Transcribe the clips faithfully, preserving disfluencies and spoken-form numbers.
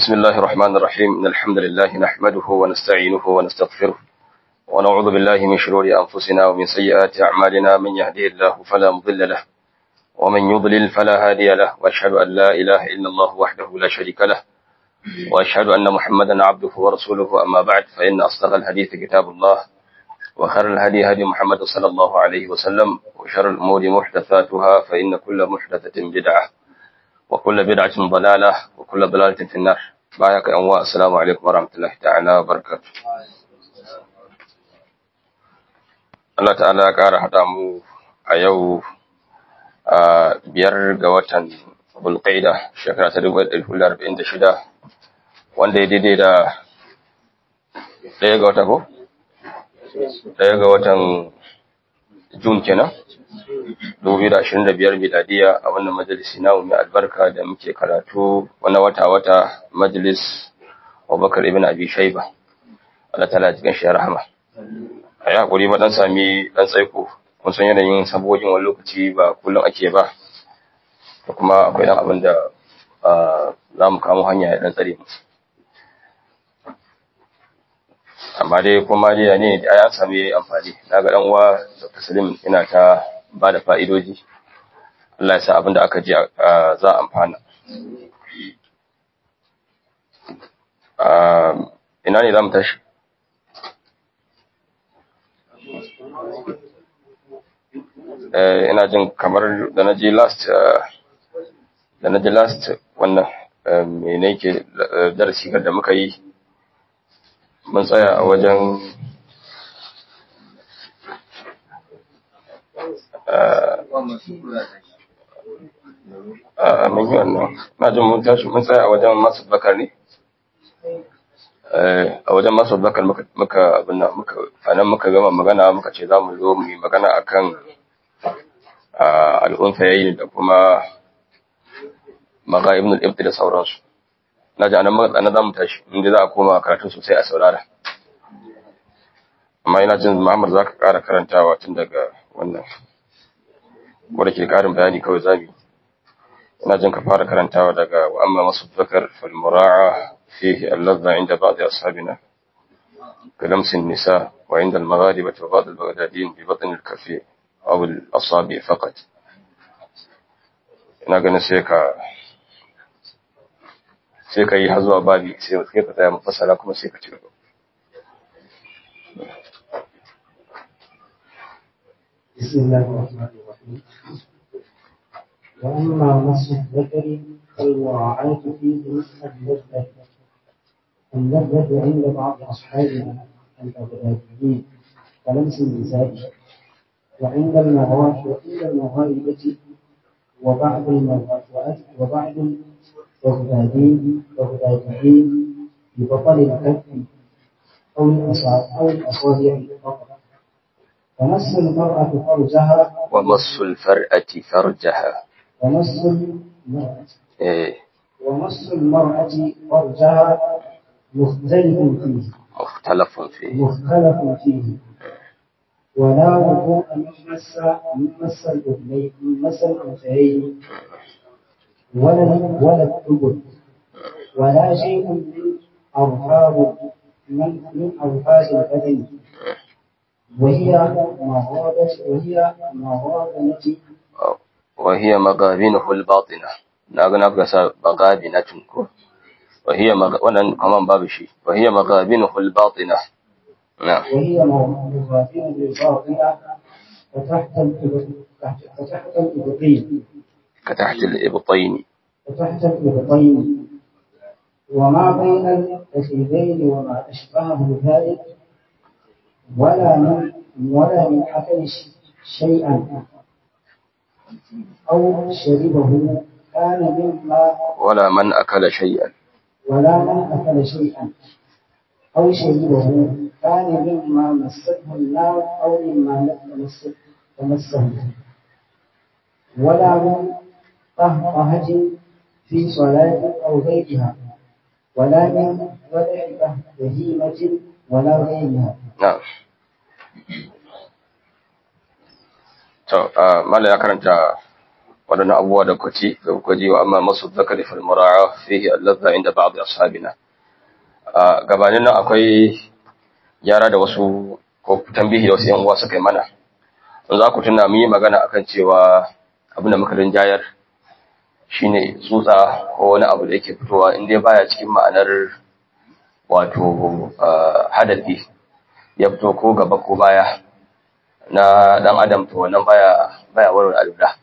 بسم الله الرحمن الرحيم إن الحمد لله نحمده ونستعينه ونستغفره ونعوذ بالله من شرور أنفسنا ومن سيئات أعمالنا من يهده الله فلا مضل له ومن يضلل فلا هادي له وأشهد أن لا إله إلا الله وحده لا شريك له وأشهد أن محمدا عبده ورسوله أما بعد فإن أصدق الحديث كتاب الله وخير الهدي هدي محمد صلى الله عليه وسلم وشر الأمور محدثاتها فإن كل محدثة بدعة وكل بدعة ضلالة وكل ضلالة في النار بايك أنواء السلام عليكم ورحمة الله تعالى وبركاته Allah ta'ala ya ƙara haɗa mu a yau a biyar ga watan Bulqaida shekara ta dubu ɗaya da ɗari huɗu da arba'in da shida wanda ya daidai da ɗaya ga wata ko? ɗaya ga watan Jun kenan dubu biyu da ashirin da biyar miladiya a wannan majalisi namu mai albarka da muke karatu wani wata-wata majalis Abubakar ibn Abi Shayba Allah ta'ala ya jikan shi ya rahama a yi haƙuri ba ɗan sami ɗan tsaiko kun san yanayin sabogin wani lokaci ba kullum ake ba da kuma akwai ɗan abin da za mu kamo hanya ya ɗan tsare mu amma dai kuma dai ne da ya sami amfani na ga ɗan uwa Dr. Salim ina ta ba da fa'idoji Allah ya sa abin da aka ji za a amfana ina ne za mu tashi ina jin kamar da na ji last da na ji last wannan mene ke darasi da muka yi mun tsaya a wajen a mun yi wannan na jin mun tashi mun tsaya a wajen masu bakar ne a wajen masu bakar muka abinna muka anan muka gama magana muka ce za mu zo mu yi magana akan al'unsa yayin da kuma maga ibn al-ibti da sauransu na ji anan magana za mu tashi inda za a koma karatu sosai a saurara amma ina jin Muhammad za ka ƙara karantawa tun daga wannan wadda ke ƙarin bayani kawai zabi ina jin ka fara karantawa daga wa amma masu zakar falmura'a fihi allazza inda ba'd ashabina كلمس النساء وعند المغاربة وبعض البغدادين ببطن الكفي أو الأصابع فقط ina ganin sai ka sai ka yi har zuwa babi sai ka tsaya mafasala kuma sai ka ci gaba بسم الله الرحمن الرحيم وأما مس الذكر فالمراعاة فيه اللذة اللذة عند بعض أصحابنا البغداديين كلمس النساء وعند المغاربة وعند المغاربة وبعض المغاربة وبعض البغداديين بغداديين ببطل الكف أو الأصابع أو الأصابع فقط ومس المرأة فرجها ومس الفرأة فرجها ومس المرأة إيه ومس المرأة فرجها مختلف فيه مختلف فيه مختلف فيه ولا وضوء من مس من مس الأذنين من مس الأنثيين ولا ولا الدبر ولا شيء من أرفاض من من أرفاض البدن وهي مغابة وهي مغابنة وهي مغابنه الباطنة ناغنا بغسا مغابنة وهي مغ... wannan kaman babu shi وهي مغابنه الباطنة نعم وهي مغابنه الباطنة فتحت فتحت الإبطين كتحت الإبطين فتحت الإبطين وما بين الفخذين وما أشبهه ذلك ولا من ولا من أكل شيئا أو شربه كان مما ولا من أكل شيئا ولا من أكل شيئا أو شربه كان مما مسته النار أو مما لم تمسه ولا من قهقهة في صلاة أو غيرها ولا من ودع بهيمة ولا غيرها. نعم. to mala ya karanta wadannan abubuwa da kwaci da kwaji wa amma masu zakari fil mura'a fihi alladha inda ba'd ashabina gabanin nan akwai gyara da wasu ko tambihi da wasu yan uwa suka yi mana za ku tuna mu yi magana akan cewa abin da muka rinjayar shine tsutsa ko wani abu da yake fitowa in dai baya cikin ma'anar wato hadafi ya fito ko gaba ko baya na dan adam to wannan baya baya warware alula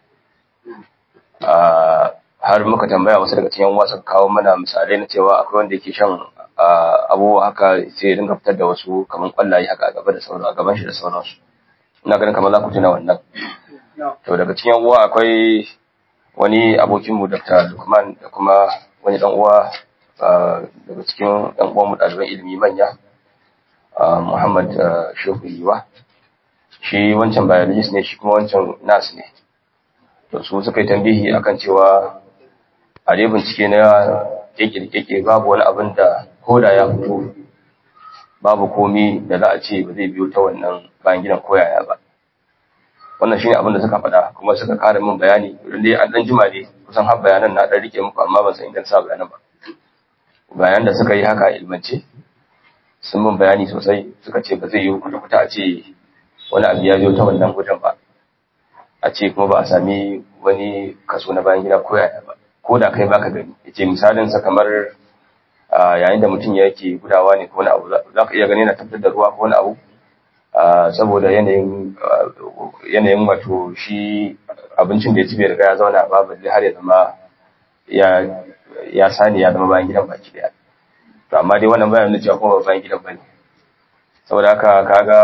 har muka tambaya wasu daga cikin wasu kawo mana misalai na cewa akwai wanda yake shan abubuwa haka sai ya dinga fitar da wasu kaman kwallaye haka a gaba da sauran a gaban shi da sauransu ina ganin kamar za ku tuna wannan to daga cikin uwa akwai wani abokinmu Doctor Lukman da kuma wani dan uwa daga cikin dan uwanmu ɗaliban ilimi manya Muhammad Shehu Yiwa shi wancan biologist ne shi kuma wancan nurse ne to su suka yi tambihi akan cewa a dai bincike na keke babu wani abin da koda ya fito babu komi da za a ce ba zai biyo ta wannan bayan gidan koyaya ba wannan shine abin da suka faɗa kuma suka kare min bayani dai an dan jima ne kusan har bayanan na dan rike muku amma ban san inda sa bayanan ba bayan da suka yi haka ilmance sun min bayani sosai suka ce ba zai yi kwata-kwata a ce wani abu ya biyo ta wannan gudun ba a ce kuma ba a sami wani kaso na bayan gida koyaya ba ko da kai baka gani yace misalin sa kamar yayin da mutum yake gudawa ne ko wani abu za ka iya gani yana tabbatar da ruwa ko wani abu saboda yanayin yanayin wato shi abincin da ya ci bai riga ya zauna ba balle har ya zama ya ya sani ya zama bayan gidan baki daya to amma dai wannan bayan da cewa kuma bayan gidan bane saboda haka kaga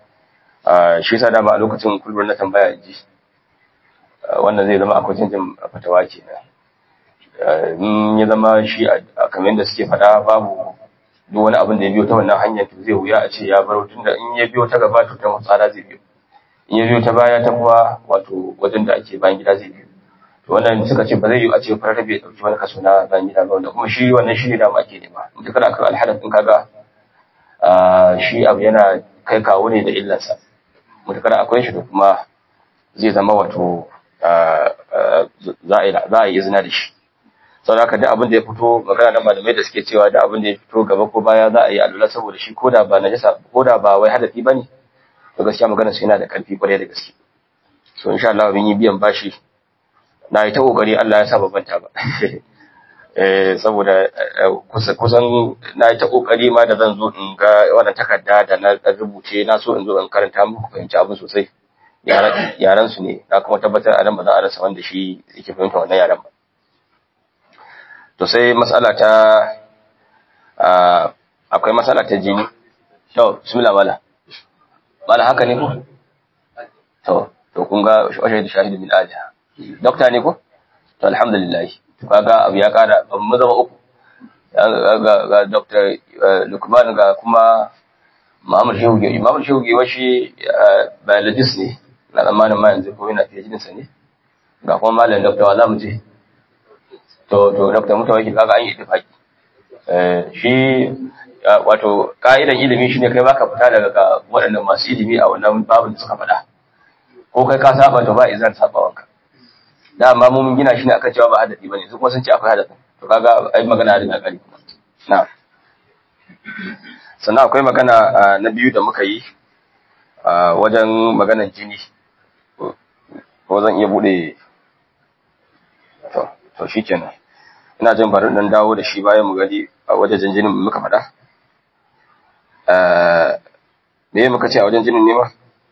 shi yasa da ba a lokacin kullum na tambaya ji wannan zai zama akwai canjin fatawa kenan in ya zama shi kamar yadda suke faɗa babu duk wani abin da ya biyo ta wannan hanyar to zai wuya a ce ya baro tunda in ya biyo ta gaba to ta matsala zai biyo in ya biyo ta baya ta kuwa wato wajen da ake bayan gida zai biyo to wannan suka ce ba zai yi a ce farar bai dauki wani kaso na bayan gida ba wanda kuma shi wannan shi ne da ake nema in kana kan alhadath din kaga shi abu yana kai kawo ne da illarsa mutakar akwai shi da kuma zai zama wato za a yi izina da shi sau da haka duk abin da ya fito magana na malamai da suke cewa da abin da ya fito gaba ko baya za a yi alula saboda shi ko da ba najasa ko da ba wai hadafi bane to gaskiya magana su yana da karfi kwarai da gaske so insha Allah mun yi biyan bashi na yi ta kokari Allah ya sa babanta ba eh saboda kusan na yi ta kokari ma da zan zo in ga wannan takarda da na rubuce na so in zo in karanta muku fahimci abin sosai yaran su ne na kuma tabbatar a nan ba za a rasa wanda shi yake fahimta wannan yaran ba to sai mas'ala ta akwai mas'ala ta jini to bismillah mala mala haka ne ko to to kun ga shahidu shahidu min aliha dokta ne ko to alhamdulillah to kaga abu ya kara ban mu zama uku ga ga doktor Lukman ga kuma Muhammad Shehu Muhammad Shehu washi biologist ne na zamanin ma yanzu ko yana fiye jinsa ne ga kuma malam dokta wa za mu ce to to dokta mutawaki kaga an yi ittifaki eh shi wato kaidan ilimi shine kai baka fita daga waɗannan masu ilimi a wannan babin da suka faɗa ko kai ka saba to ba izan sabawanka dama mu mun gina shi ne akan cewa ba hadasi bane su kuma sun ce akwai hadasi to kaga ai magana da kari kuma na sannan akwai magana na biyu da muka yi wajen maganar jini ko zan iya bude to to shikenan ina jin bari dan dawo da shi bayan mu gani a wajen jinin muka faɗa eh me muka ce a wajen jinin ne ma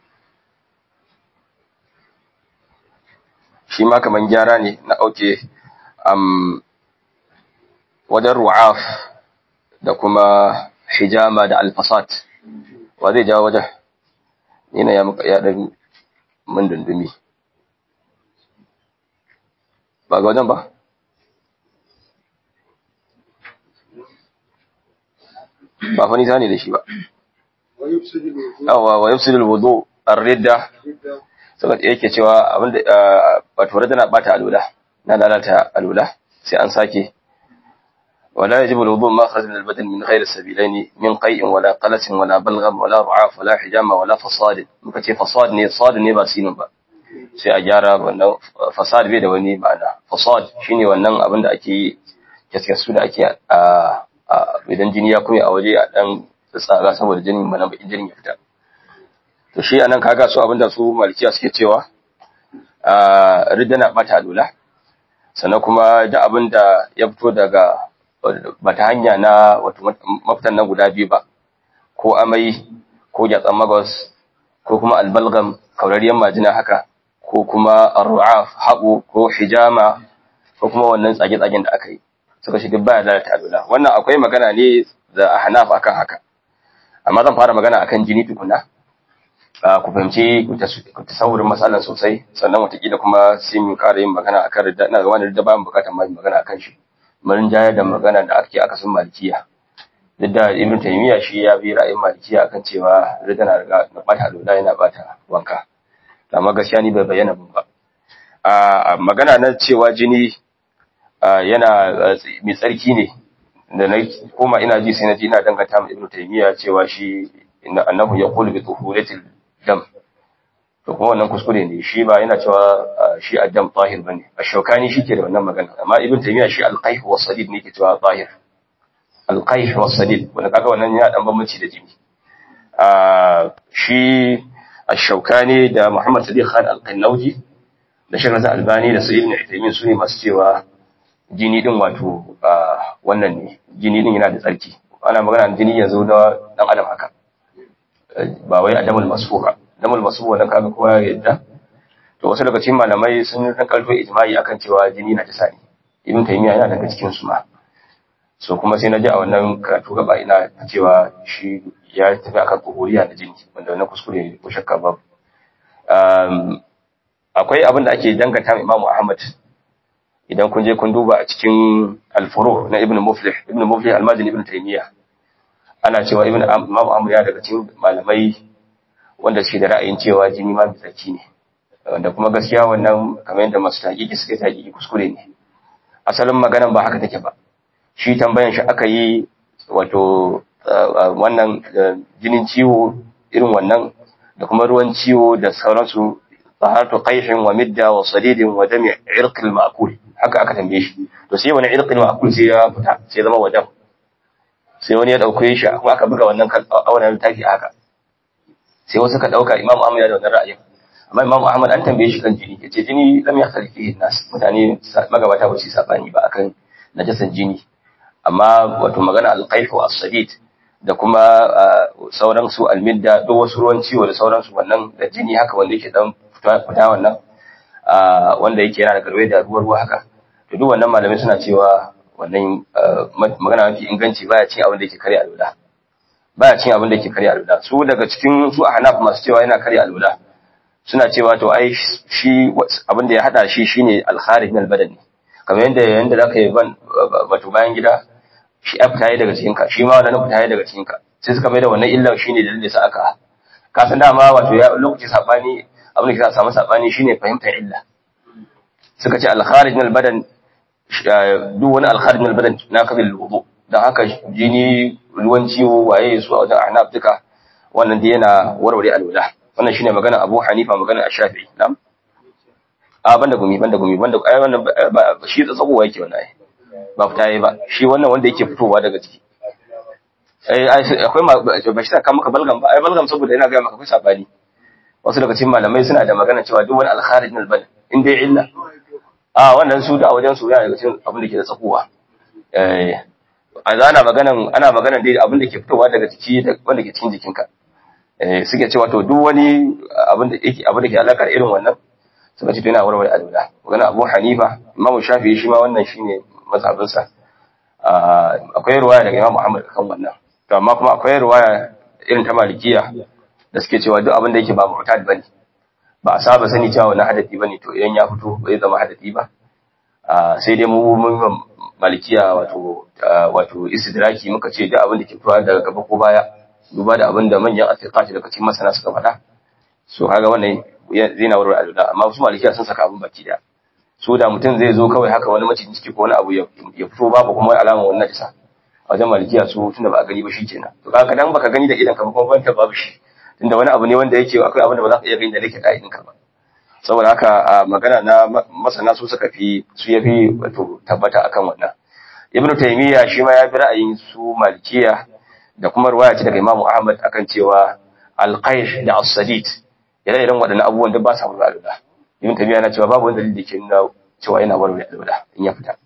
shi ma kaman gyara ne na auke am wajen ru'af da kuma hijama da alfasat wa zai jawo wajen ina ya muka ya dan mun dundumi ba ga wajen ba ba fa ni zane da shi ba yawa wa yafsidul wudu ar-ridda saboda yake cewa abinda wato radda na bata alula na lalata alula sai an sake wala yajibu al-wudu ma kharaja min al-badan min ghayr as-sabilayn min qay'in wala qalasin wala balgham wala ru'af wala hijama wala fasad muka ce fasad ne sad ne ba sinin ba sai a gyara wannan fasad bai da wani ma'ana. Fasad shine wannan abin da ake yi su da ake a idan jini ya kuma a waje a dan tsaga saboda jinin mana bakin jinin ya fita. To shi anan kaga su abinda su malikiya suke cewa a ridda na bata alula, sannan kuma da abinda ya fito daga bata hanya na wato mafitan nan guda biyu ba, ko amai ko gyatsan magos ko kuma albalgam kaurariyar majina haka, ko kuma arru'af haɓo ko hijama ko kuma wannan tsage-tsagen da aka yi suka shi duk baya lalata alula. Wannan akwai magana ne da ahnaf akan haka, amma zan fara magana akan jini tukuna ku fahimci ku tasawurin matsalan sosai, sannan watakila kuma sai mu ƙara yin magana akan ridda. Ina ga wani ridda ba mu bukatar ma magana akan shi, mun jayar da magana da ake aka sun malikiya. Duk da Ibn Taymiyyah shi ya bi ra'ayin malikiya akan cewa ridda na riga na bata alula, yana bata wanka, amma gaskiya ni bai bayyana mun ba. A magana na cewa jini yana mai tsarki ne, da na koma ina ji sai na ji ina danganta ma Ibn Taymiyyah cewa shi annahu yaqulu bi tuhuratil dam, to kuma wannan kuskure ne. Shi ba yana cewa shi addam tahir bane, ash-Shawkani shi ke da wannan magana, amma Ibn Taymiyyah shi al-qayh wa sadid ne ke cewa tahir, al-qayh wa sadid, wanda kaga wannan ya dan bambanci da jini. Shi ash-Shawkani da Muhammad Sadiq Khan al-Qannauji da Sheikh Nasir Albani da Sayyid Ibn Uthaymeen su ne masu cewa jini din wato wannan ne, jini din yana da tsarki. Ana magana jini yanzu da dan adam haka, ba wai adamul masfuh ba. Adamul masfuh wannan kaga kowa ya yadda. To wasu daga cikin malamai sun yi kalto ijma'i akan cewa jini na jisa ne. Ibn Taymiyyah yana daga cikin su ma. So kuma sai na ji a wannan karatu gaba ina cewa shi ya tafi akan kuhuriya na jini, wanda wannan kuskure ne ko shakka babu. Um, akwai abin da ake danganta ma Imam Ahmad, idan kun je kun duba a cikin al-furu' na Ibn Muflih, Ibn Muflih al-Majid Ibn Taymiyyah, ana cewa Ibn Imam Ahmad ya daga cikin malamai wanda suke da ra'ayin cewa jini ma mai tsarki ne, wanda kuma gaskiya wannan kamar yadda masu taƙiƙi suka yi taƙiƙi kuskure ne. Asalin maganan ba haka take ba. Shi tambayan shi aka yi wato wannan jinin ciwo irin wannan da kuma ruwan ciwo da sauransu, taharatu qayhin wa midda wa sadidin wa dami irqil ma'kul, haka aka tambaye shi. To sai wani irqil ma'kul sai ya fita, sai zama wajen, sai wani ya dauke shi kuma aka buga wannan wannan littafi haka, sai wasu ka dauka Imam Ahmad ya da wannan ra'ayin. Amma Imam Ahmad an tambaye shi kan jini, yace jini lam yakhtalifi nas, mutane magabata ba su sabani ba akan najasan jini. Amma wato magana al-qayh wa as-sadid da kuma sauran su al-midda, duk wasu ruwan ciwo da sauran su, wannan da jini haka wanda yake dan fita wannan wanda yake yana da garwaye da ruwa ruwa haka, to duk wannan malamai suna cewa wannan magana mafi inganci baya cin abin da yake kare alwala, baya cin abin da yake kare alwala. Su daga cikin su ahnaf masu cewa yana kare alwala suna cewa to ai shi abin da ya hada shi shine al-kharij min al-badan, kamar yanda yanda zaka yi ban wato bayan gida shi ya fita daga cikin ka, shi ma wannan fita daga cikin ka, sai suka mai da wannan illan shine dalilin da sa aka ka san dama wato ya lokaci sabani, abin da ke samu sabani shine fahimtar illa. Suka ce al-kharij min al-badan, duk wani al-kharij min al-badan na kabil wudu, dan haka jini, ruwan ciwo, waye su a wajen ahnaf duka wannan dai yana warware alwala. Wannan shine magana Abu Hanifa, magana Ash-Shafi'i. Na'am, a banda gumi banda gumi banda ai wannan shi tsagowa yake wannan ai ba fita yayi ba, shi wannan wanda yake fitowa daga ciki. Eh akwai ba shi ka maka balgam ba, ai balgam saboda ina ga maka akwai sabani. Wasu daga cikin malamai suna da magana cewa duk wani al-kharij min al-badan in dai illa, a wannan su da wajen su yana daga cikin abin da ke da tsakuwa. Eh ana maganan ana maganan dai abin da ke fitowa daga ciki wanda ke cikin jikinka. Eh suke cewa to duk wani abin da yake abin da ke alaka irin wannan suka ce to yana warware alwala. Magana Abu Hanifa, Imam Shafi'i shi ma wannan shine mazhabinsa. Akwai riwaya daga Imam Muhammad kan wannan, to amma kuma akwai riwaya irin ta Malikiya da suke cewa duk abin da yake ba mu'tad bane, ba a saba sani cewa wannan hadisi bane, to idan ya fito bai zama hadisi ba. Sai dai mu mun Malikiya wato wato istidraki muka ce duk abin da ke fitowa daga gaba ko baya, duba da abin da manyan athiqati daga cikin masana suka faɗa, so kaga wannan zai na warware alwala. Amma su Malikiya sun saka abin baki da su, da mutum zai zo kawai haka wani macin ciki ko wani abu ya fito babu kuma wani alama wannan najisa, a wajen Malikiya su tunda ba a gani ba shikenan. To kaga dan baka gani da idan ka ba kuma banta babu shi, tunda wani abu ne wanda yake akwai abin da ba za ka iya gani da lake da idin ka ba. saboda haka magana na masana su suka fi su yafi wato tabbata akan wannan. Ibn Taymiyyah shi ma ya bi ra'ayin su Malikiya da kuma riwaya ce daga Imam Ahmad akan cewa al-qayh da as-sadid yana irin waɗannan abubuwan da ba sa warware alwala. Ibn Taymiyyah yana cewa babu wanda dalili ke nuna cewa yana warware alwala in ya fita.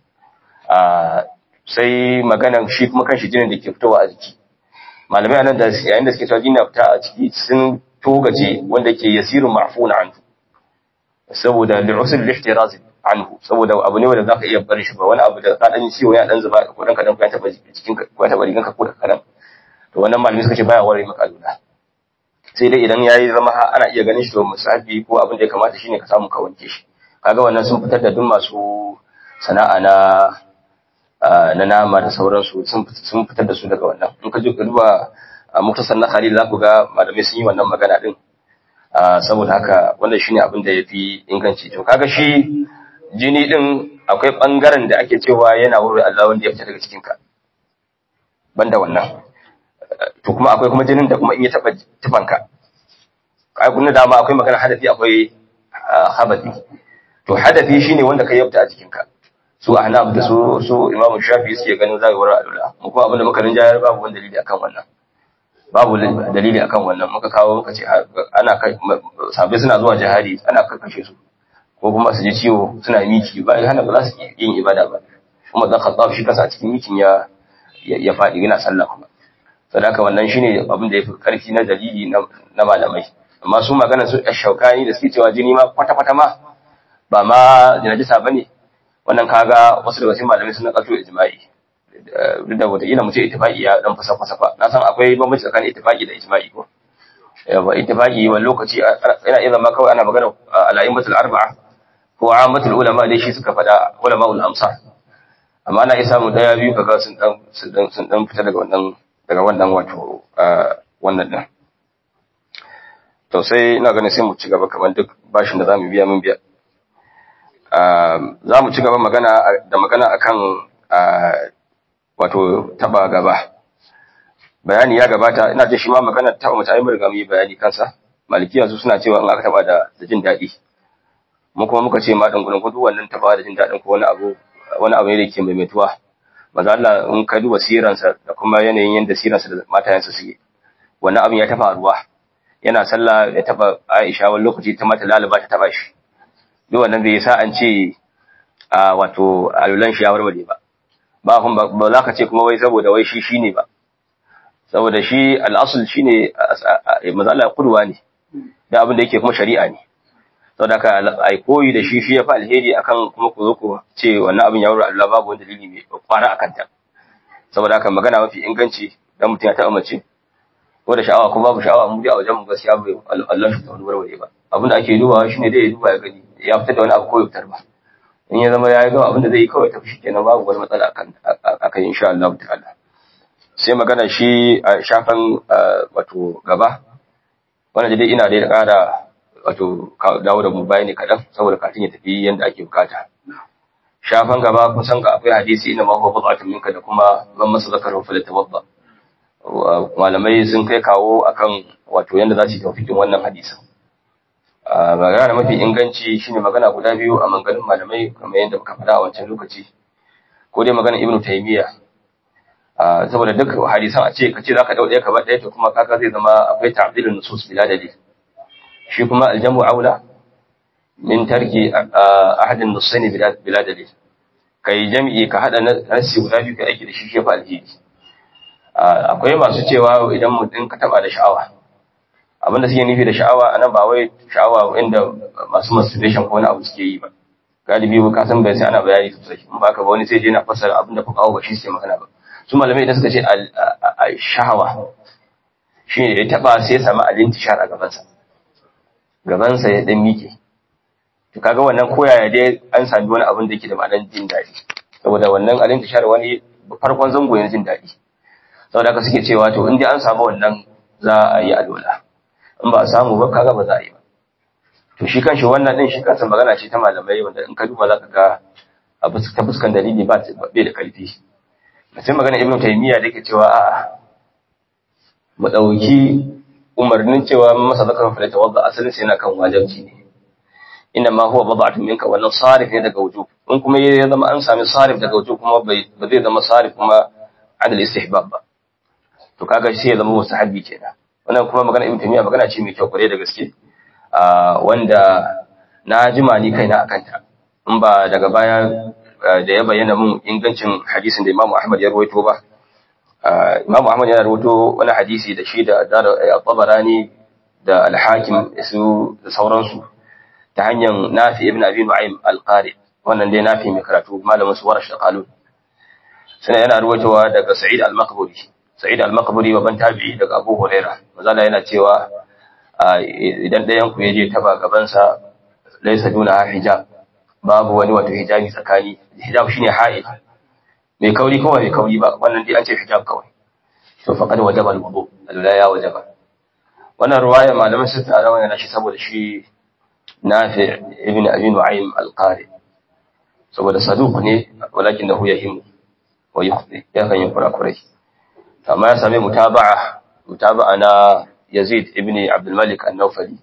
Sai maganan shi kuma kan shi jinin da ke fitowa a jiki. Malamai anan da yayin da suke cewa jini na fita a ciki sun togace wanda ke yasirun ma'funa anhu saboda li'usul ihtiraz anhu saboda abu ne wanda zaka iya barin shi ba wani abu da ka dan ciwo ya dan zuba ko dan kadan ka taba cikin ka ko taba rigan ka ko da kadan to wannan malamai suka ce baya ware maka alula sai dai idan yayi zama ana iya ganin shi to musabi ko abin da ya kamata shine ka samu ka wanke shi kaga wannan sun fitar da duk masu sana'a na na nama da sauransu sun sun fitar da su daga wannan in ka je ka duba muktasar na Khalil za ku ga malamai sun yi wannan magana din saboda haka wannan shine abin da yafi inganci to kaga shi jini din akwai bangaren da ake cewa yana wurin Allah wanda ya fita daga cikin ka banda wannan to kuma akwai kuma jinin da kuma in ya taba tufanka kai kunna dama akwai magana hadafi akwai habati to hadafi shine wanda kai ya fita a cikin ka su ahnaf da su su imamu shafi suke ganin zai wurin Allah mu kuma abin da muka rinjayar babu wani dalili akan wannan babu dalili akan wannan muka kawo muka ce ana sabai suna zuwa jihadi ana karkashe su ko kuma su ji ciwo suna miki ba hana ba za su yin ibada ba kuma dan Khattab shi kansa a cikin mikin ya ya fadi yana sallah kuma saboda wannan shine abin da yafi karfi na dalili na malamai amma su magana su Shaukani da suke cewa jini ma kwata kwata ma ba ma najisa bane wannan kaga wasu daga cikin malamai sun nakato ijma'i duk da wata ila mu ce ittifaqi ya dan fasa fasa fa na san akwai bambanci tsakanin ittifaqi da ijma'i ko yawa ittifaqi wani lokaci yana iya zama kawai ana magana al-a'immatul arba'a ko ammatul ulama dai shi suka fada ulama'ul amsar amma ana isa mu daya biyu kaga sun dan sun dan sun dan fita daga wannan daga wannan wato wannan din to sai ina ganin sai mu ci gaba kamar duk bashin da zamu biya mun biya za mu ci gaba magana da magana akan wato taba gaba bayani ya gabata ina ce shi ma magana ta mu ta yi riga mu yi bayani kansa malikiya su suna cewa in aka taba da jin daɗi mu kuma muka ce ma dan gurin kudu wannan taba da jin daɗin ko wani abu wani abu ne da ke maimaituwa maza Allah in ka duba siransa da kuma yanayin yanda siransa da matayensa suke wannan abin ya tafa ruwa yana sallah ya taba Aisha wani lokaci ta mata lalaba ta taba shi duk wannan bai sa an ce a wato alulan shi ya warware ba ba kun ba za ka ce kuma wai saboda wai shi shine ba saboda shi al-asl shine maza Allah kurwa ne da abin da yake kuma shari'a ne saboda ka ai koyi da shi shi ya fa alheri akan kuma ku zo ku ce wannan abin ya warware Allah babu wani dalili mai kwara akan ta saboda haka magana mafi inganci dan mutum ya taɓa mace ko da sha'awa ko babu sha'awa mu a wajen mu gaskiya bai Allah shi ta warware ba abin da ake dubawa shine dai ya duba ya gani ya fitar da wani abu ko ya fitar ba in ya zama ya yi gama abin da zai yi kawai tafi shikenan babu wani matsala akan akan insha Allah ta'ala sai magana shi a shafan wato gaba wannan dai ina dai ƙara wato dawo da mu bayani kadan saboda katin ya tafi yanda ake bukata shafan gaba kun san ga akwai hadisi ina ma huwa bid'atun minka da kuma man masa zakaru fa latawadda malamai sun kai kawo akan wato yanda za su yi tawfikin wannan hadisin magana mafi inganci shine magana guda biyu a manganin malamai kamar yadda muka faɗa a wancan lokaci ko dai magana Ibn Taymiyyah saboda duk hadisan a ce kace zaka dau ɗaya ka bar ɗaya to kuma kaka zai zama akwai ta'dilun nusus bila dalil shi kuma aljamu aula min tarki ahadin nusaini bila bila dalil kai jami'i ka hada nasi guda biyu ka aiki da shi shi fa alheri akwai masu cewa idan mutum ka taba da sha'awa abinda suke nufi da sha'awa anan ba wai sha'awa inda masu masturbation ko wani abu suke yi ba galibi ka san bai sai ana bayani sosai in ba ka ba wani sai je na fassara abinda ku kawo ba shi sai magana ba su malamai idan suka ce al-shahawa shine ya taba sai ya samu al-intishar a gaban sa gaban sa ya dan mike to kaga wannan koyaya dai an sami wani abin da yake da ma'anar jin dadi saboda wannan al-intishar wani farkon zango ne jin dadi saboda haka suke cewa to in dai an samu wannan za a yi alwala in ba a samu ba kaga ba za a yi ba to shi kanshi wannan din shi kansa magana ce ta malamai wanda in ka duba za ka ga abu ta fuskan dalili ba bai da karfi sai magana Ibn Taymiyyah da yake cewa a'a mu dauki umarnin cewa masa zakan fa tawadda asalin sai yana kan wajibi ne inna ma huwa bad'atun minka wannan sarif ne daga wujub in kuma ya zama an sami sarif daga wujub kuma bai ba zai zama sarif kuma adal istihbab ba to kaga sai ya zama mustahabi kenan wannan kuma magana ibn taymiya magana ce mai kyau kware da gaske wanda na jima ni kaina akan ta in ba daga baya da ya bayyana mun ingancin hadisin da Imam Ahmad ya rawaito ba Imam Ahmad yana rawaito wani hadisi da shi da Tabarani da Al-Hakim su da sauransu ta hanyar Nafi ibn Abi Nu'aym al-Qari wannan dai Nafi mai karatu malamin su Warash da Qalun sai yana rawaitowa daga Sa'id al-Maqburi Sa'id al-Maqburi babban tabi'i daga Abu Hurairah mazala yana cewa idan dayan ku yaje taba gaban sa laysa duna hijab babu wani wato hijabi tsakani hijab shine ha'id mai kauri kawai mai kauri ba wannan dai an ce hijab kawai to faqad wajaba al-wudu Allah ya wajaba wannan riwaya malaman sun ta rawana yana shi saboda shi Nafi ibn Abi Nu'aym al-Qari saboda saduq ne walakinahu yahimu wa yukhti ya kan yi kurakurai amma ya same mutaba'a mutaba'a na Yazid ibn Abdul Malik an-Nawfali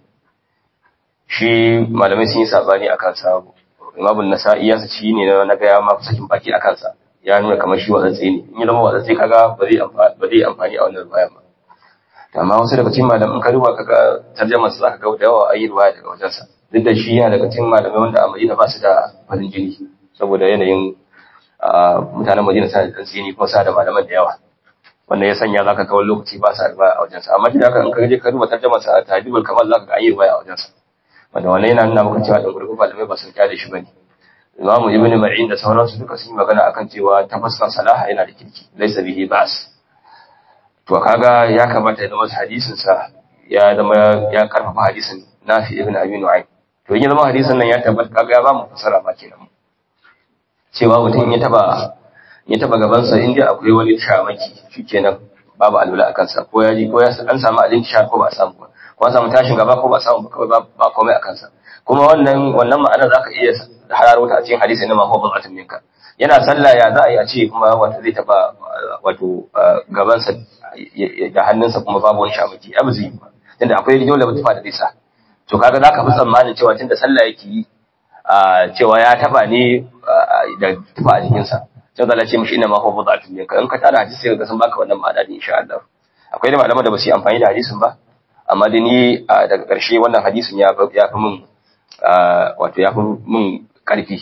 shi malamai sun yi sabani akan sa Imam an-Nasa'i ya saci ne na ga ya ma sakin baki akan sa ya nuna kamar shi wadatsi ne in ya zama wadatsi kaga ba zai amfani ba zai amfani a wannan riwaya ba amma wasu daga cikin malaman ka duba kaga tarjumar sa zaka ga da yawa ayi riwaya daga wajen sa duk da shi yana daga cikin malamai wanda a Madina ba su da farin jini saboda yanayin mutanen Madina suna da tsini ko sa da malaman da yawa wanda ya sanya zaka ga wani lokaci ba sa riwaya a wajen sa amma da haka in ka je ka duba tarjumar sa Tahdibul Kamal zaka ga ayi riwaya a wajen sa wanda wannan yana nuna maka cewa da gurgurun malamai ba su kyale shi bane Imam Ibn Ma'in da sauransu duka sun yi magana akan cewa tafassar salaha yana da kirki laysa bihi ba'as to kaga ya kamata ya zama hadisin sa ya zama ya karfafa hadisin Nafi ibn Abi Nu'aym to in ya zama hadisin nan ya tabbata kaga ya ba mu fasara ba kenan cewa mutum ya taba ya taba gaban sa inda akwai wani shamaki shikenan babu alwala akan sa ko ya ji ko ya an samu alin sha ko ba a samu ba ko an samu tashin gaba ko ba a samu ba kawai ba komai akan sa kuma wannan wannan ma'ana zaka iya hararo ta a cikin hadisi na mahu batun minka yana sallah ya za a yi a ce kuma wato zai taba wato gaban sa da hannunsa kuma babu wani shamaki abu zai ba tunda akwai dole ba tufa da zai sa to kaga zaka fi tsammanin cewa tunda sallah yake yi cewa ya taba ne da tufa a jikin sa sai Allah ce mishi inna ma huwa batun minka in ka tara hadisi sai ka san baka wannan ma'ana din insha Allah akwai da malaman da ba su yi amfani da hadisin ba amma da ni daga ƙarshe wannan hadisin ya ya fi mun wato ya fi mun ƙarfi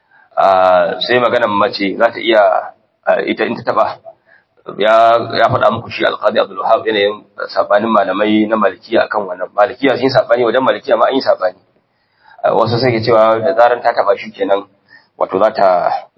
sai maganan mace za ta iya ita in ta taba ya ya faɗa muku shi alqadi Abdul Wahhab yanayin sabanin malamai na malikiya akan wannan malikiya sun sabani wajen malikiya ma an yi sabani wasu sai ke cewa da zaran ta taba shi kenan wato za ta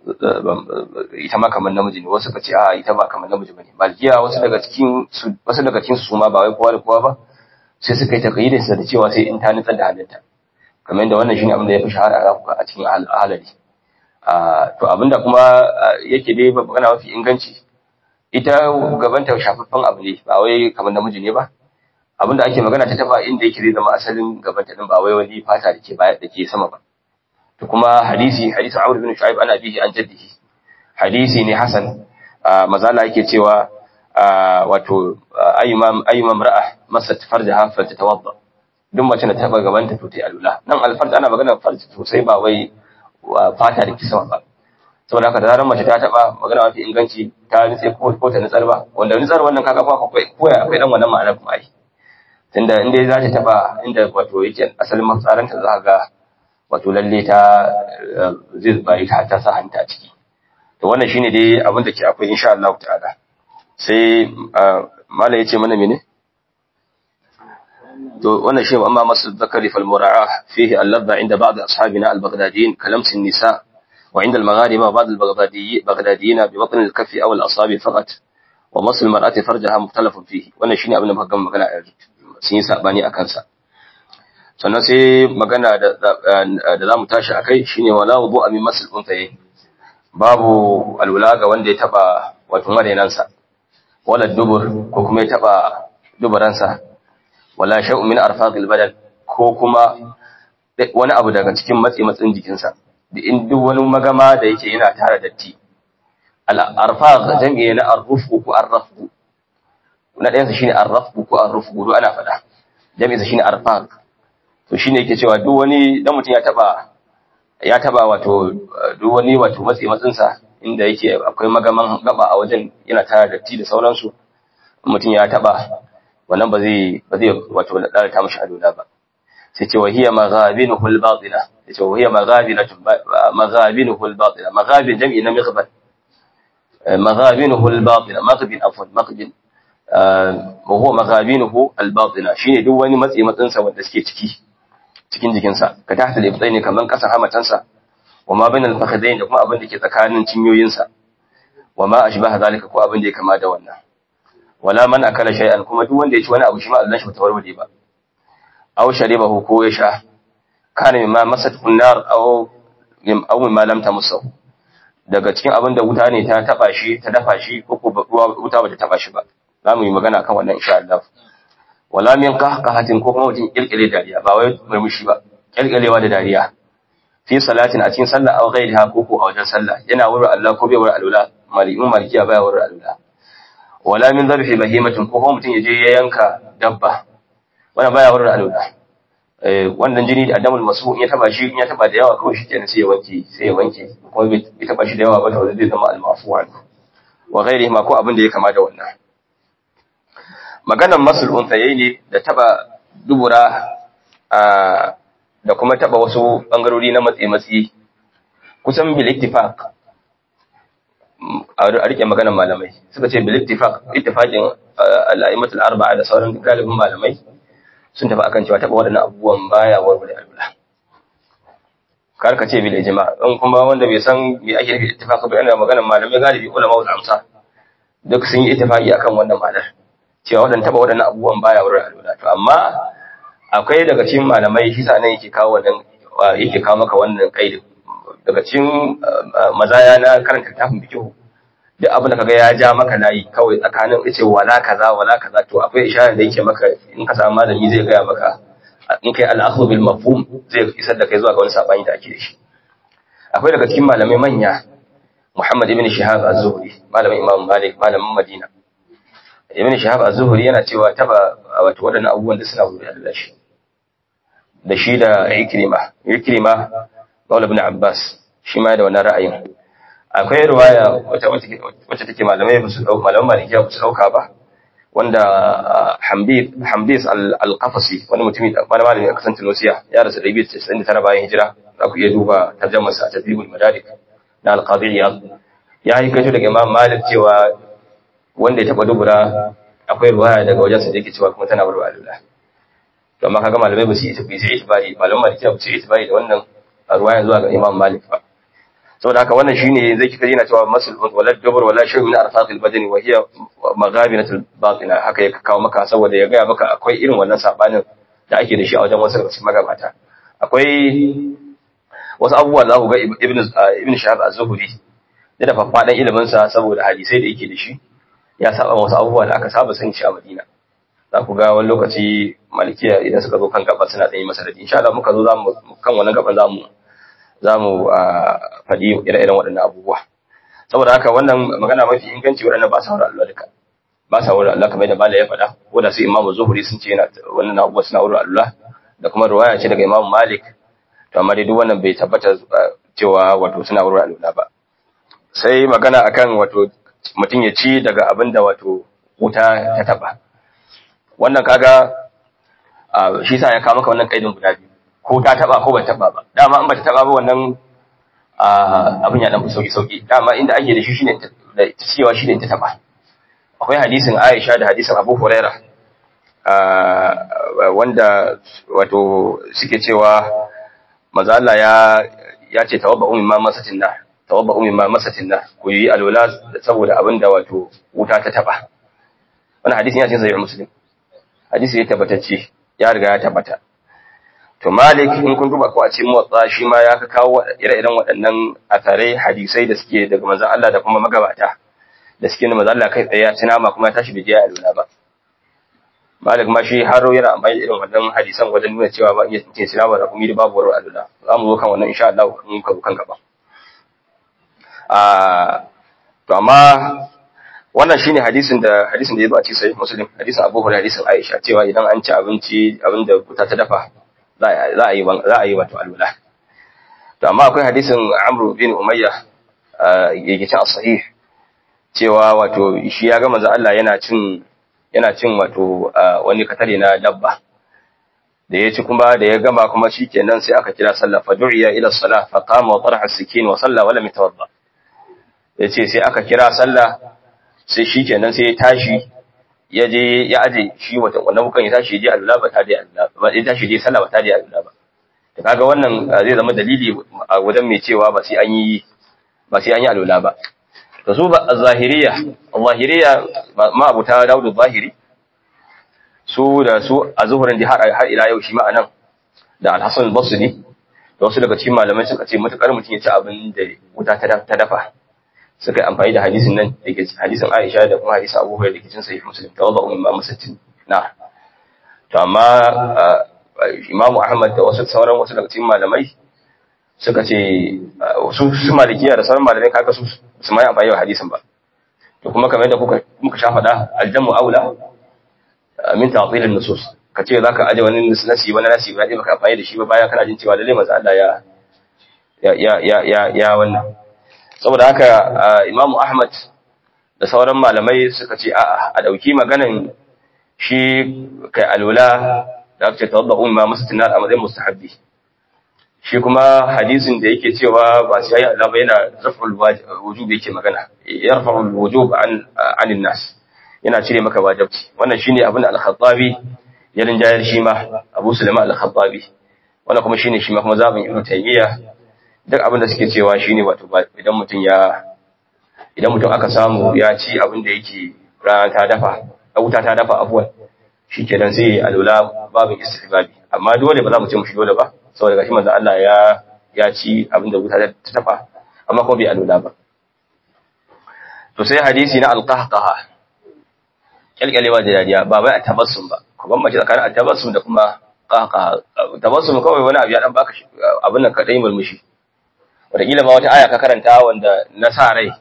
ita ma kamar namiji ne wasu ka ce a ita ba kamar namiji bane malikiya wasu daga cikin su wasu daga cikin su ma ba wai kowa da kowa ba sai suka yi taqyidin sa da cewa sai in ta nutsar da halitta kamar yadda wannan shine abin da ya fi shahara a cikin ahalari to abinda kuma yake dai magana mafi inganci ita gabanta shafaffen abu ne ba wai kamar namiji ne ba abinda ake magana ta taba inda yake zai zama asalin gabanta din ba wai wani fata da ke baya da ke sama ba to kuma hadisi hadisi Amr bin Shu'aib ana bihi an jaddihi hadisi ne hasan mazala yake cewa wato ayyuma ayyuma ra'a masat farjaha fatatawadda duk mace da taba gabanta to tai alula nan alfarj ana magana farji sosai ba wai fata da kisama ba saboda haka da zaran mace ta taba magana mafi inganci ta nitse ko ko ta nitsar ba wanda nitsar wannan kaga ko akwai koya akwai dan wannan ma'ana kuma ai tunda inda za ta taba inda wato yake asalin mafsaranta za ga wato lalle ta zai bai ta ta sa hanta ciki to wannan shine dai abin da ke akwai insha Allah ta'ala sai mala yace mana mene to wannan shi amma masu zakari fal mura'a fihi al-ladha inda ba'd ashabina al-baghdadiyin kalamsi an-nisa wa inda al-maghariba ba'd al-baghdadiyyin baghdadiyin bi batn al-kaffi aw al-asabi faqat wa masl al-mar'ati farjaha mukhtalafun fihi wannan shine abin da muka gama magana a sun yi sabani akan sa sannan sai magana da da zamu tashi akai shine wala wudu'a min masl untayi babu alwala ga wanda ya taba wato marainansa wala dubur ko kuma ya taba dubaransa wala shay'un min arfaqil badan ko kuma wani abu daga cikin matsi matsin jikinsa da in duk wani magama da yake yana tara datti al arfaq jami'i na arrufu ko arrafu na ɗayan sa shine arrafu ko arrufu do ana fada jami'i sa shine arfaq to shine yake cewa duk wani dan mutum ya taba ya taba wato duk wani wato matsi matsinsa inda yake akwai magaman gaba a wajen yana tara datti da sauransu mutum ya taba wannan ba zai ba zai wato lalata mishi alula ba sai ce wahiya maghabinuhu al-batina sai ce wahiya maghabinatu maghabinuhu al-batina maghabin jam'i na mighbal maghabinuhu al-batina maghbin afwan maghbin wa huwa maghabinuhu al-batina shine duk wani matsi matsinsa wanda suke ciki cikin jikinsa ka tahta al-ibtaini kaman kasan hamatansa wa ma bainal fakhdain da kuma abin da ke tsakanin cinyoyinsa wa ma ashbaha zalika ko abin da ya kama da wannan wala man akala shay'an kuma duk wanda ya ci wani abu shi ma Allah shi ba tawarwade ba aw sharibahu ko ya sha kana mimma masathu an-nar aw aw mimma lam tamassahu daga cikin abin da wuta ne ta taba shi ta dafa shi ko ko wuta ba ta taba shi ba zamu yi magana kan wannan insha Allah wala min qahqahatin ko kuma mutum kirkire dariya ba wai murmushi ba kirkirewa da dariya fi salatin a cikin sallah aw ghairiha ko ko a wajen sallah yana wurin Allah ko bai wurin alula mali'un malikiya baya wurin alula wala min dhabhi bahimatin ko kuma mutum yaje ya yanka dabba wannan baya wurin alula eh wannan jini da adamul masu in ya taba shi in ya taba da yawa kawai shi kenan sai ya wanke sai ya wanke kuma bai taba shi da yawa ba to zai zama al-mafuwan wa ghairihi ma ko abin da ya kama da wannan maganar masul unsaye ne da taba dubura da kuma taba wasu bangarori na matsi-matsi kusan bil ittifaq a rike maganar malamai suka ce bil ittifaq ittifaqin al-a'immatul arba'a da sauran galibin malamai sun tafi akan cewa taba wadannan abubuwan baya warware alwala kar ka ce bil ijma' in kuma wanda bai san me ake nufi ittifaq ba yana maganar malamai galibi ulama ul amsa duk sun yi ittifaqi akan wannan ma'anar cewa waɗanda taɓa waɗannan abubuwan baya wurin alwala to amma akwai daga cikin malamai shi sa nan yake kawo wannan yake kawo maka wannan kaidi daga cikin mazaya na karanta tafin fiqh duk abin da kaga ya ja maka layi kawai tsakanin yace wala kaza wala kaza to akwai isharar da yake maka in ka samu malami zai ga maka in kai al-akhdhu bil mafhum zai isar da kai zuwa ga wani sabani da ake da shi akwai daga cikin malamai manya Muhammad ibn Shihab az-Zuhri malamin Imam Malik malamin Madina Ibn Shihab az-Zuhri yana cewa taba wato wadannan abubuwan da suna wuri Allah shi da shi da Ikrima Ikrima Maula ibn Abbas shi ma da wannan ra'ayin akwai riwaya wata wacce take malamai ba su dauka malaman malikiya ba su dauka ba wanda Hamdi Hamdis al-Qafasi wani mutumi da wani malami a kasan Tunisia ya rasu da biyu casa'in da tara bayan hijira za ku iya duba tarjumar sa Tadribul Madarik na al-Qadi Iyad ya yi kaito daga Imam Malik cewa wanda ya taba dubura akwai ruwaya daga wajensa da yake cewa kuma tana barwa alula to amma kaga malamai ba su yi tafi sai itibari malaman malikiya ba su yi itibari da wannan ruwaya zuwa ga Imam Malik ba saboda haka wannan shine zai kika yana cewa masul walad dubur wala shay'un min arfaqil badani wa hiya maghabinatul batina haka ya kawo maka saboda ya ga maka akwai irin wannan sabanin da ake da shi a wajen wasu daga cikin magabata akwai wasu abubuwa da za ku ga ibn ibn Shahab az-Zuhri da faffadan ilimin sa saboda hadisai da yake da shi ya saba wasu abubuwa da aka saba sani shi a Madina za ku ga wani lokaci malikiya idan suka zo kan gaba suna tsaye masa da insha Allah muka zo zamu kan wannan gaban zamu zamu faɗi ire-iren waɗannan abubuwa saboda haka wannan magana mafi inganci waɗannan ba sa wurin Allah duka ba sa wurin Allah kamar da malai ya faɗa ko da su Imam Zuhri sun ce yana wannan abubuwa suna wurin Allah da kuma riwaya ce daga Imam Malik to amma dai duk wannan bai tabbata cewa wato suna wurin Allah ba sai magana akan wato mutum ya ci daga abin da wato wuta ta taba wannan kaga shi sa ya kawo maka wannan kaidin guda biyu ko ta taba ko ba taba ba dama in ba ta taba ba wannan abin ya dan sauki sauki dama inda ake da shi shine da cewa shine ta taba akwai hadisin Aisha da hadisin Abu Huraira wanda wato suke cewa manzo Allah ya ya ce tawabba'u mimma masatin nar tawabba'u mimma masatin nar ku yi alwala saboda abinda wato wuta ta taba wannan hadisin ya ce sahih Muslim hadisi ya tabbatacce ya riga ya tabbata to Malik in kun duba ko a cikin muwatta shi ma ya ka kawo ire-iren waɗannan atharai hadisai da suke daga manzon Allah da kuma magabata da suke ne manzon Allah kai tsaye ya ci nama kuma ya tashi bai je alwala ba Malik ma shi haro yana amfani da irin wannan hadisan wajen nuna cewa ba iya cin sinama da kuma babu warwar alwala za mu zo kan wannan insha Allah in ka kan gaba a to amma wannan shine hadisin da hadisin da yazo a cikin sahih Muslim hadisin Abu Hurairah hadisin Aisha cewa idan an ci abinci abinda wuta ta dafa za a yi za a yi wato alwala to amma akwai hadisin Amr bin Umayya yake cin as-sahih cewa wato shi ya ga manzo Allah yana cin yana cin wato wani katare na dabba da ya ci kuma da ya gama kuma shikenan sai aka kira sallah fa du'iya ila salah fa qama wa taraha as-sikin wa salla wa lam yatawadda yace sai aka kira sallah sai shikenan sai ya tashi ya je ya aje shi wata wannan bukan ya tashi je Allah ba ta da Allah ba ya tashi je sallah ba ta da Allah ba to kaga wannan zai zama dalili a wajen mai cewa ba sai an yi ba sai an yi alula ba to su ba zahiriya zahiriya ma abuta Dawud zahiri su da su a zuhurin da har ila yau shi ma'anan da Al-Hasan al-Basri da wasu daga cikin malamai suka ce mutakar mutum ya ci abin da wuta ta dafa suka yi amfani da hadisin nan da ke hadisin Aisha da kuma hadisin Abu Hurairah da ke cikin Sahih Muslim tawaddu mimma masatin na to amma Imam Ahmad da wasu sauran wasu daga cikin malamai suka ce su su malikiya da sauran malamai kaga su su mai amfani da hadisin ba to kuma kamar yadda kuka muka sha faɗa aljamu aula min ta'til an-nusus kace zaka aje wani nasi wani nasi ba dai baka amfani da shi ba bayan kana jin cewa lalle manzo Allah ya ya ya ya ya wannan saboda haka Imam Ahmad da sauran malamai suka ce a'a a dauki maganan shi kai alwala da aka ce tawaddu ma masatina a matsayin mustahabbi shi kuma hadisin da yake cewa ba sai ya Allah ba yana raf'ul wujub yake magana yarfa'ul wujub an anin nas yana cire maka wajibi wannan shine abin al-Khattabi ya rinjayar shi ma Abu Sulaiman al-Khattabi wannan kuma shine shi ma kuma zabin Ibn Taymiyyah duk abin da suke cewa shine wato idan mutum ya idan mutum aka samu ya ci abin da yake rana ta dafa wuta ta dafa afwan shikenan sai alula babin istihbabi amma dole ba za mu ce mushi dole ba saboda gashi manzo Allah ya ya ci abin da wuta ta dafa amma kuma bai alula ba to sai hadisi na al-qahqaha kyalkyalewa da dariya ba bai a tabassum ba ku ban mace tsakanin a tabassum da kuma qahqaha tabassum kawai wani abu ya dan baka abin nan kadai murmushi wataƙila ma wata aya ka karanta wanda na sa rai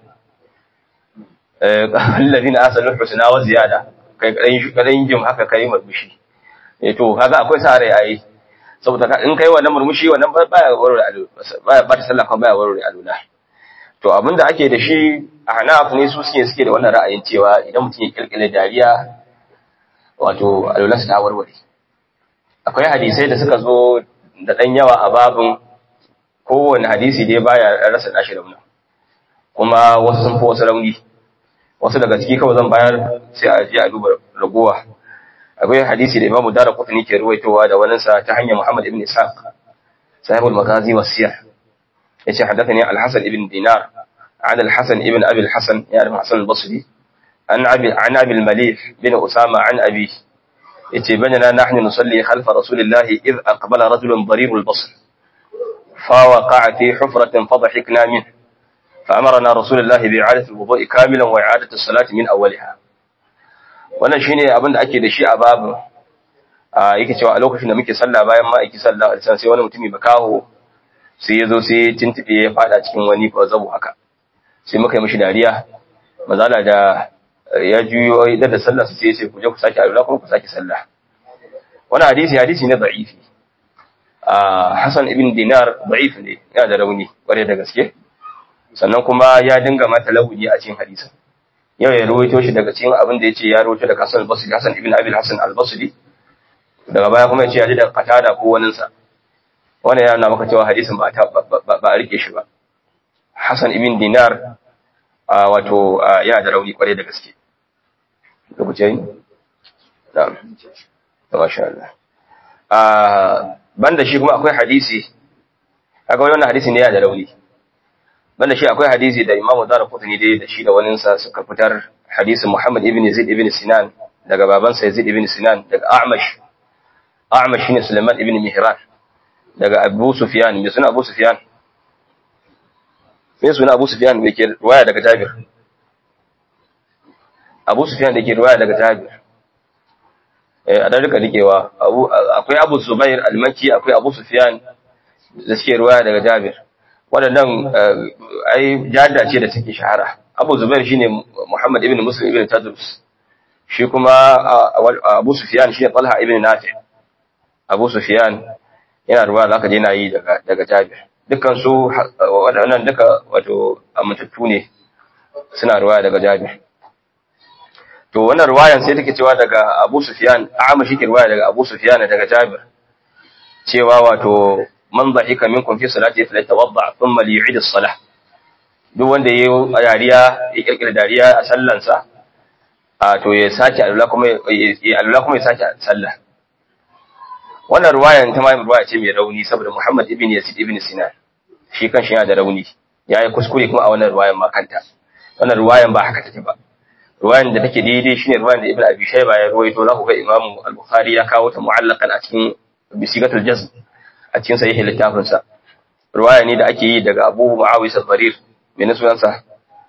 allazina asanu husna wa ziyada kai kadan kadan jin haka kai murmushi eh to kaga akwai sa rai ai saboda in kai wannan murmushi wannan baya warware alu baya ba ta sallah kan baya warware alula to abinda ake da shi a Hanaf ne su suke suke da wannan ra'ayin cewa idan mutum ya kirkire dariya wato alula su ta warware akwai hadisai da suka zo da dan yawa a babin kowane hadisi dai baya rasa nashi rauni kuma wasu sun fi wasu rauni wasu daga ciki kawai zan bayar sai a je a duba ragowa akwai hadisi da Imam Daraqutni ke ruwaitowa da wannan sa ta hanyar Muhammad ibn Ishaq sahibul magazi wasiyah yace hadathani al-Hasan ibn Dinar عن الحسن ابن أبي الحسن يعني الحسن البصري عن أبي عن أبي المليح بن أسامة عن أبيه اتبننا نحن نصلي خلف رسول الله إذ أقبل رجل ضرير البصر فوقع في حفرة فضحكنا منه فأمرنا رسول الله بإعادة الوضوء كاملا وإعادة الصلاة من أولها wannan shine abin da ake da shi a babu yake cewa a lokacin da muke sallah bayan ma yake sallah sai wani mutumi bakaho sai yazo sai tintibe ya fada cikin wani kwazabu haka sai muka yi mishi dariya mazala da ya juyo idan da sallah sai ya ce ku je ku saki alwala kuma ku saki sallah wannan hadisi hadisi ne da'ifi Hassan ibn Dinar da'if ne yana da rauni kware da gaske sannan kuma ya dinga mata lawuni a cikin hadisin yau ya rawaito shi daga cikin abin da yace ya rawaito daga Hassan al-Basri Hassan ibn Abi al-Hasan al-Basri daga baya kuma yace ya ji da Qatada ko wani sa wannan yana maka cewa hadisin ba ta ba a rike shi ba Hassan ibn Dinar wato yana da rauni kware da gaske lokacin na'am masha Allah banda shi kuma akwai hadisi kaga wannan hadisi ne yana da rauni banda shi akwai hadisi da Imam Daraqutni dai da shi da wani sa suka fitar hadisin Muhammad ibn Zaid ibn Sinan daga baban sa Zaid ibn Sinan daga A'mash A'mash shine Sulaiman ibn Mihran daga Abu Sufyan me suna Abu Sufyan me suna Abu Sufyan me ke riwaya daga Jabir Abu Sufyan da ke riwaya daga Jabir eh a dan rika dikewa Abu akwai Abu Zubair al-Makki akwai Abu Sufyan da suke riwaya daga Jabir waɗannan ai jada ce da take shahara Abu Zubair shine Muhammad ibn Muslim ibn Tadrus shi kuma Abu Sufyan shine Talha ibn Nafi' Abu Sufyan yana ruwa zaka je yana yi daga daga Jabir dukkan su waɗannan duka wato amintattu ne suna ruwa daga Jabir to wannan ruwayan sai take cewa daga Abu Sufyan A'ama shi ke ruwaya daga Abu Sufyan daga Jabir cewa wato man dhahika minkum fi salati falyatawadda thumma liyu'id as-salah duk wanda yayi dariya ya kirkira dariya a sallansa a to ya sake alula kuma ya alula kuma ya sake sallah wannan ruwayan ta mai ruwaya ce mai rauni saboda Muhammad ibn Yazid ibn Sinan shi kanshi yana da rauni yayi kuskure kuma a wannan ruwayan ma kanta wannan ruwayan ba haka take ba ruwayan da take daidai shine ruwayan da Ibn Abi Shayba ya ruwaito za ku ga Imam Al-Bukhari ya kawo ta mu'allaqan a cikin bisigatul jazm a cikin sahih littafin sa ruwaya ne da ake yi daga Abu Muawiyah al-Dharir mai sunansa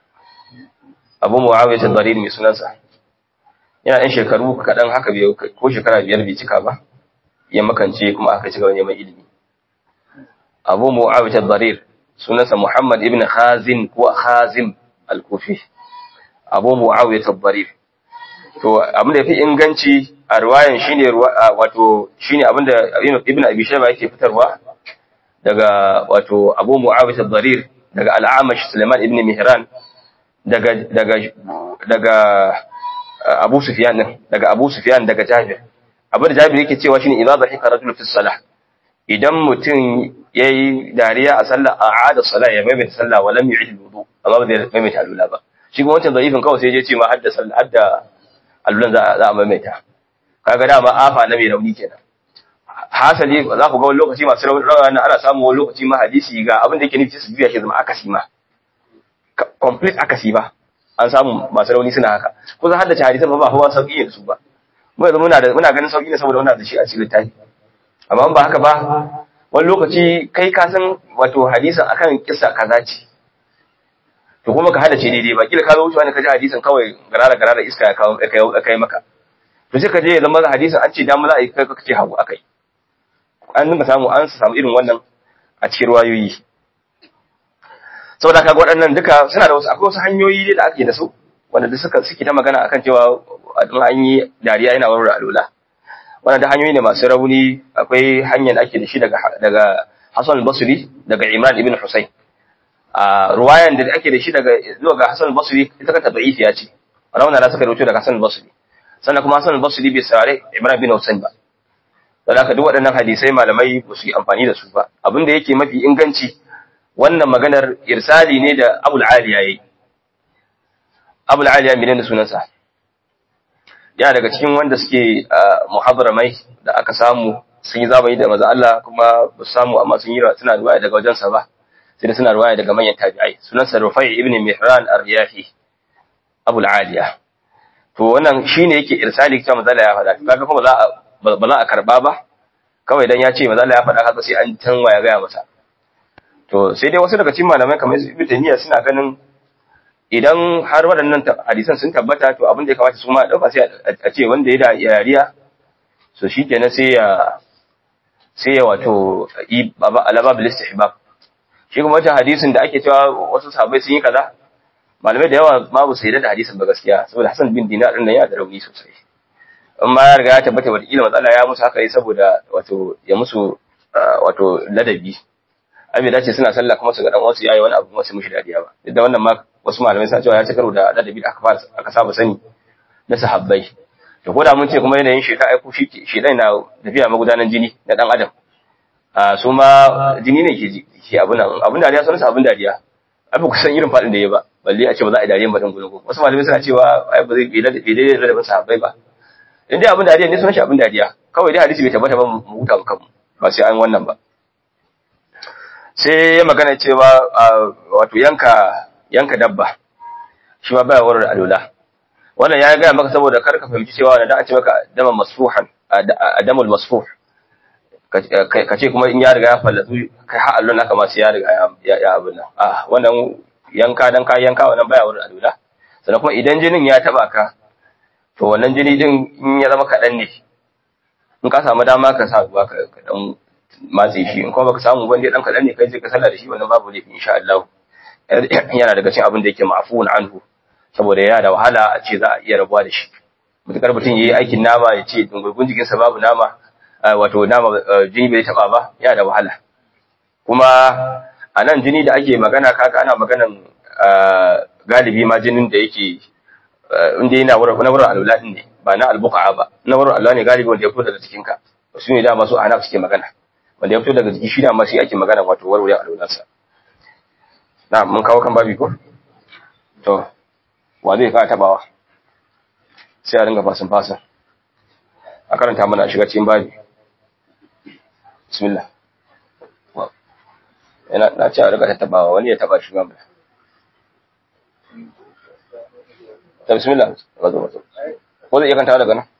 Abu Muawiyah al-Dharir mai sunansa yana ɗan shekaru kaɗan haka bai ko shekara biyar bai cika ba ya makance kuma aka ci gaba neman ilimi Abu Muawiyah al-Dharir sunansa Muhammad ibn Khazin ko Khazim al-Kufi Abu Muawiyah al-Dharir to abin da yafi inganci a riwayan shine wato shine abin da Ibn Abi Shayba yake fitarwa daga wato Abu Muawiyah al-Dharir daga Al-Amash Sulaiman ibn Mihran daga daga daga Abu Sufyan daga Abu Sufyan daga Jabir abin da Jabir yake cewa shine idza dhahika rajul fi salah idan mutum yayi dariya a sallah a'ada salah ya maimaita sallah wa lam yu'id wudu amma ba zai maimaita alula ba shi kuma wancan da'ifin kawai sai ya ce ma hadda sallah hadda alulan za za a maimaita kaga dama afa na mai rauni kenan hasali za ku ga wani lokaci masu rauni ana samu wani lokaci ma hadisi ga abin da yake nufi su biya shi zama akasi ma complete akasi ba an samu masu rauni suna haka ko za haddace hadisan ba ba hawa sauki ne su ba mu yanzu muna da muna ganin sauki ne saboda muna da shi a cikin littafi amma ba haka ba wani lokaci kai ka san wato hadisan akan kissa kaza ce to kuma ka haddace daidai ba kila ka zo wucewa ne ka ji hadisan kawai garara garara iska ya kawo kai maka to sai ka je ya zama hadisan an ce dama za a yi kai ka ce hagu akai an dinga samu an samu irin wannan a cikin ruwayoyi saboda kaga waɗannan duka suna da wasu akwai wasu hanyoyi da ake da su wanda duk suka suke ta magana akan cewa an yi dariya yana warware alula wannan da hanyoyi ne masu rauni akwai hanyar da ake da shi daga daga Hassan al-Basri daga Imran ibn Husayn a ruwayan da ake da shi daga zuwa ga Hassan al-Basri ita kanta da'ifiya ce rawana da suka rubuto daga Hassan al-Basri sannan kuma Hassan al-Basri bai sare Imran ibn Husayn ba dan haka duk waɗannan hadisai malamai ba su yi amfani da su ba abin da yake mafi inganci wannan maganar irsali ne da Abu al-Aliya yayi Abu al-Aliya menene sunansa yana daga cikin wanda suke muhadramai da aka samu sun yi zamani da manzo Allah kuma ba su samu amma sun yi suna riwaya daga wajensa ba sai da suna riwaya daga manyan tabi'ai sunansa Rufai ibn Mihran ar-Riyahi Abu al-Aliya to wannan shine yake irsali cewa manzo Allah ya faɗa kaga kuma za a ba za a karba ba kawai dan ya ce manzo Allah ya faɗa haka sai an tanwa ya ga masa to sai dai wasu daga cikin malamai kamar Ibn Taymiyyah suna ganin idan har waɗannan hadisan sun tabbata to abin da ya kamata su ma dauka sai a ce wanda ya da yariya so shikenan sai ya sai ya wato alabab al-istihbab shi kuma wancan hadisin da ake cewa wasu sahabbai sun yi kaza malamai da yawa ma ba su yarda da hadisin ba gaskiya saboda Hassan bin Dinar din nan yana da rauni sosai amma ya riga ya tabbata wata kila matsala ya musu haka ne saboda wato ya musu wato ladabi abi dace suna sallah kuma su ga dan wasu yayi wani abu kuma su mushi dadiya ba duk da wannan ma wasu malamai suna cewa ya ci karo da ladabi da aka fara aka saba sani na sahabbai to ko da mun ce kuma yanayin shi ta aiko shi shedan na tafiya magudanan jini na dan adam a su ma jini ne ke ke abun nan abun dariya sun sa abun dariya abu kusan irin fadin da yayi ba balle a ce ba za a yi dariya ba dan gudu wasu malamai suna cewa ai ba zai bi da bi da da sahabbai ba in dai abun dariya ne sunan shi abun dariya kawai dai hadisi bai tabbata ba mu huta mu kanmu ba sai an wannan ba sai ya magana cewa wato yanka yanka dabba shi ma baya wurin alula wannan ya ga maka saboda kar ka fahimci cewa da an ce maka daman masfuhan adamul masfuh ka ce kuma in ya riga ya fallatu kai har allon naka ma sai ya riga ya ya abin nan ah wannan yanka dan ka yanka wannan baya wurin alula sannan kuma idan jinin ya taba ka to wannan jini din in ya zama kadan ne in ka samu dama ka sa ruwa ka dan matse shi in kuma baka samu ban dai dan kadan ne kai je ka sallah da shi wannan babu laifi insha Allah yana daga cikin abin da yake ma'fuun anhu saboda yana da wahala a ce za a iya rabuwa da shi mutukar mutum yayi aikin nama ya ce dungurgun jikin sa babu nama wato nama jini bai taba ba yana da wahala kuma a nan jini da ake magana kaga ana maganan galibi ma jinin da yake inda yana wurin na wurin alwala din ne ba na albuqa ba na wurin alwala ne galibi wanda ya fito daga cikin ka su ne da masu ana suke magana wanda ya fito daga jiki shi da ma shi ake magana wato warware alwalansa na mun kawo kan babi ko to wa zai fara tabawa sai a ringa fasin fasin a karanta mana shiga cikin babi bismillah ina na ce a riga tabawa wani ya taba shi ba ta bismillah wazo wazo ko zai kanta daga nan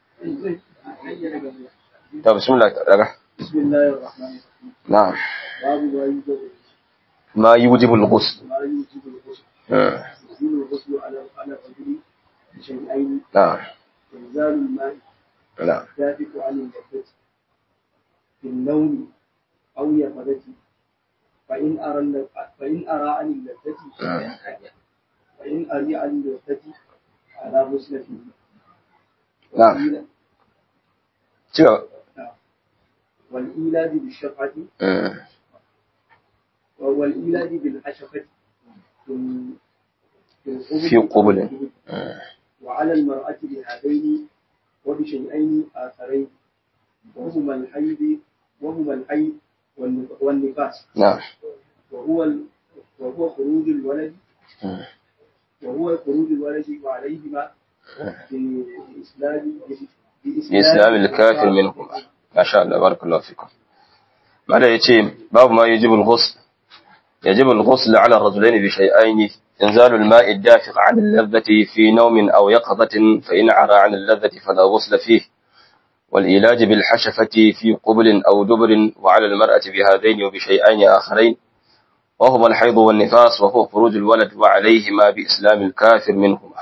ta bismillah daga bismillahir rahmanir rahim na'am babu wajibu ma yujibu al-ghusl ما يوجب الغسل آه. يزيل الغسل على على الرجل بشيئين نعم إنزال الماء نعم الدافق عن اللذة في النوم أو يقظة فإن أرى الل- فإن أرى عن اللذة آه. فإن أري عن اللذة على غسل فيه نعم والإيلا- شو نعم. والإيلاد بالشفعة آه. والإيلاد بالحشفة في القبل في قبل آه. وعلى المرأة بهذين وبشيئين آخرين وهما الحيض وهما الحيض والنف- والنفاس نعم وهو ال- وهو خروج الولد آه. وهو خروج الولد وعليهما بإسلام بإسلام الكافر منهما ما شاء الله بارك الله فيكم ماذا يتي باب ما يجب الغسل يجب الغسل على الرجلين بشيئين إنزال الماء الدافق عن اللذة في نوم أو يقظة فإن عرى عن اللذة فلا غسل فيه والإيلاج بالحشفة في قبل أو دبر وعلى المرأة بهذين وبشيئين آخرين وهما الحيض والنفاس وهو خروج الولد وعليهما بإسلام الكافر منهما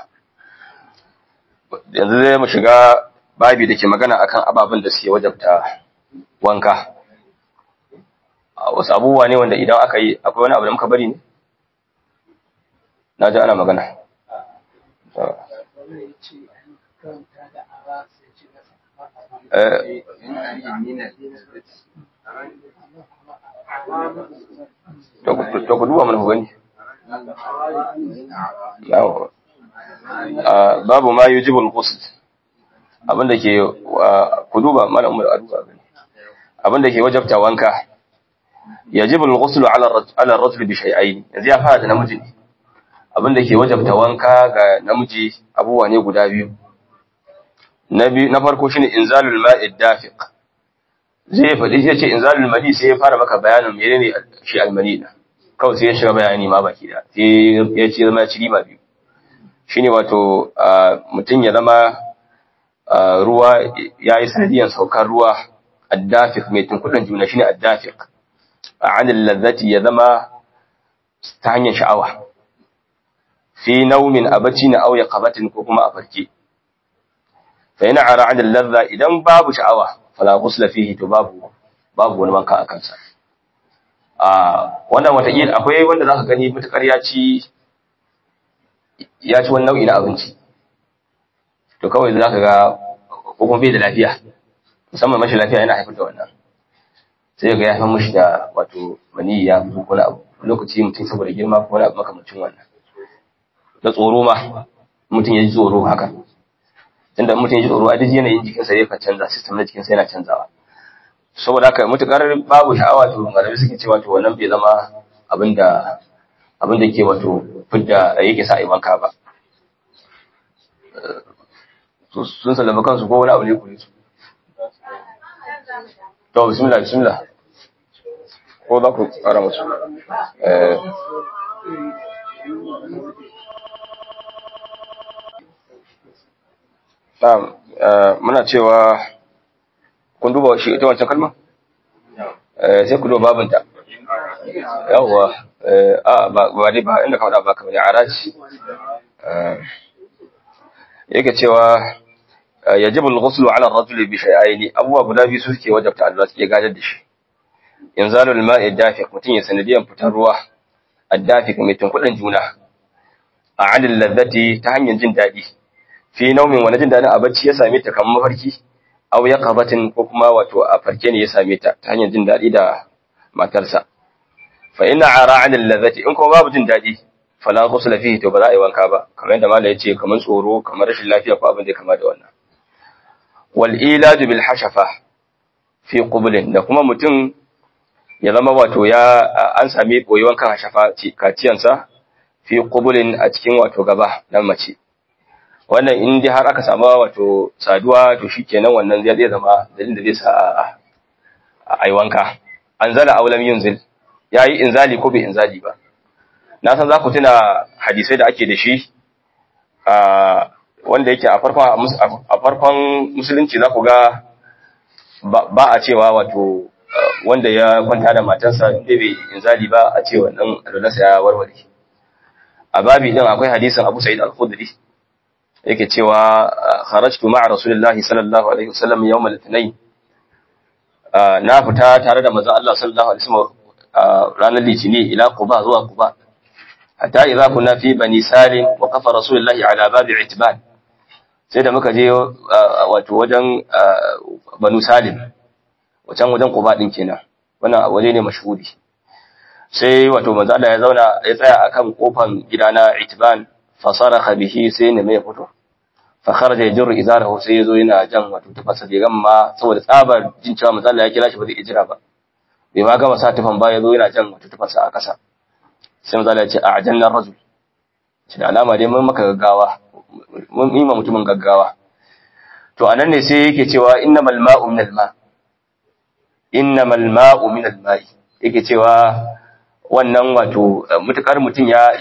yanzu zai mu shiga babi da ke magana akan ababen da suke wajabta wanka wasu abubuwa ne wanda idan aka yi akwai wani abu da muka bari ne na ji ana magana eh to ku duba mana ku gani yawo Ah, babu ma yujibul ghusl abinda ke ah, ku duba mana umar aduba gani abinda ke wajabta wanka yajibul ghusl ala ar-rajul ala ar-rajul bi shay'ain yanzu ya fara da namiji ne abinda ke wajabta wanka ga namiji abubuwa ne guda biyu na biyu na farko shine inzalul ma'i dafiq zai faɗi zai ce inzalul mani sai ya fara maka bayanin menene shi almani da kawai sai ya shiga bayani ma baki da sai ya ce zama ya ci riba biyu shine wato mutum ya zama ruwa ya yi sanadiyan saukar ruwa addafiq mai tunkuɗin juna shine addafiq a anil lazzati ya zama ta hanyar sha'awa fi naumin a bacci na auya qabatin ko kuma a farke fa yana ara anil lazza idan babu sha'awa fala ghusla fihi to babu babu wani wanka a kansa a wannan wata akwai wanda zaka gani mutakar ya ci ya ci wani nau'i na abinci to kawai za ka ga ko kuma bai da lafiya musamman mashi lafiya yana haifar da wannan sai ga ya haifar mashi da wato mani ya fito ko na abu lokaci mutum saboda girma ko wani abu makamancin wannan da tsoro ma mutum ya ji tsoro haka tunda mutum ya ji tsoro a duk yanayin jikinsa zai canza system na jikinsa yana canzawa saboda haka mutukar babu sha'awa to malamai suke cewa to wannan bai zama abinda abinda ke wato fidda yake sa a yi wanka ba sun sallama kansu ko wani abu ne kuri su to bismillah bismillah ko za ku kara musu muna cewa kun duba shi ita wancan kalma sai ku duba babinta yawwa a ba dai ba inda ka faɗa ba ka bane araji yake cewa yajibu al-ghuslu ala ar-rajuli bi shay'aini abuwa guda biyu suke wajabta Allah suke gadar da shi inzalul ma'i dafiq mutun ya sanadiyan fitar ruwa ad-dafiq mai tunkudan juna a adil ladati ta hanyar jin dadi fi naumin wani jin dadi a bacci ya same ta kamar mafarki aw yaqabatin ko kuma wato a farke ne ya same ta ta hanyar jin dadi da matarsa fa inna ara'an allazati in kuma babu jin dadi fala ghusla fihi to ba za a yi wanka ba kamar yadda malai yace kamar tsoro kamar rashin lafiya ko abin da kama da wannan wal iladu bil hashafa fi qublin da kuma mutum ya zama wato ya an sami boyewan kan hashafa kaciyansa fi qublin a cikin wato gaba dan mace wannan in dai har aka samu wato saduwa to shikenan wannan zai zama dalilin da zai sa a ai wanka anzala aw lam yunzil yayi inzali ko bai inzali ba na san za ku tuna hadisai da ake da shi a wanda yake a farkon a farkon musulunci za ku ga ba a cewa wato wanda ya kwanta da matarsa inda bai inzali ba a ce wannan alwalarsa ya warware a babi din akwai hadisin Abu Sa'id al-Khudri yake cewa kharajtu ma'a Rasulillahi sallallahu alaihi wasallam yawm al-Ithnain na fita tare da manzon Allah sallallahu alaihi wasallam ranar Litini ila Quba zuwa Quba hatta idza kunna fi bani Salim wa qafa Rasulullahi ala babi Itban sai da muka je wato wajen Banu Salim wajen wajen Quba din kenan wannan waje ne mashhuri sai wato manzo Allah ya zauna ya tsaya akan kofan gidana Itban fa saraha bihi sai ne mai fito fa kharaja yajru izarahu sai yazo yana jan wato tafasa da gamma saboda tsabar jin cewa manzo Allah ya kira shi ba zai ijira ba bai ma gama sa tufan ba yazo yana jan wato tafasa a kasa sai manzo Allah ya ce a'janna rajul shi alama dai mun maka gaggawa mun yi ma mutumin gaggawa to anan ne sai yake cewa innamal ma'u minal ma' innamal ma'u minal ma'i yake cewa wannan wato mutukar mutun ya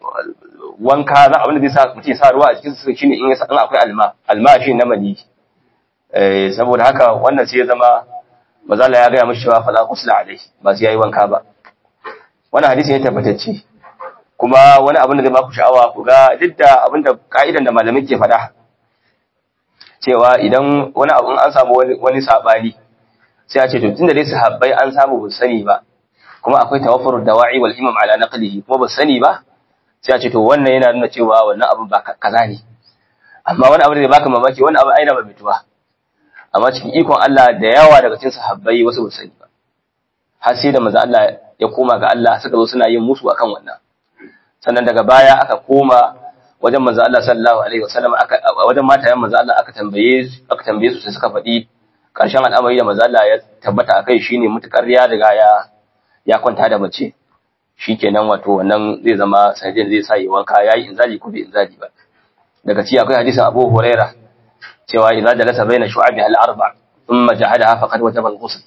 wanka za abin da zai sa mutun sa ruwa a cikin sa shine in yasa in akwai alma alma shi na mani eh saboda haka wannan sai ya zama mazala ya ga mishi cewa fala qusla alai ba sai yayi wanka ba wannan hadisi ne tabbatacce kuma wani abin da zai baku sha'awa ku ga duk da abinda ka'idan da malamai ke faɗa cewa idan wani abu an samu wani wani sabani sai a ce to tunda dai sahabbai an samu ba sani ba kuma akwai tawaffarud dawa'i wal imam ala naqlihi kuma ba sani ba sai a ce to wannan yana nuna cewa wannan abu ba kaza ne amma wani abu da baka mamaki wannan abu aina ba mutuwa amma cikin ikon Allah da yawa daga cikin sahabbai wasu ba sani ba har sai da manzo Allah ya koma ga Allah suka zo suna yin musu akan wannan sannan daga baya aka koma wajen manzo Allah sallallahu alaihi wasallam aka wajen matayen manzo Allah aka tambaye aka tambaye su sai suka faɗi karshen al'amari da manzo Allah ya tabbata akai shine mutukar ya riga ya ya kwanta da mace shikenan wato wannan zai zama sanadin zai sa yi wanka yayi inzali ko bai inzali ba daga ci akwai hadisin Abu Huraira cewa idza jalasa baina shu'abi al-arba thumma jahadaha faqad wajaba al-ghusl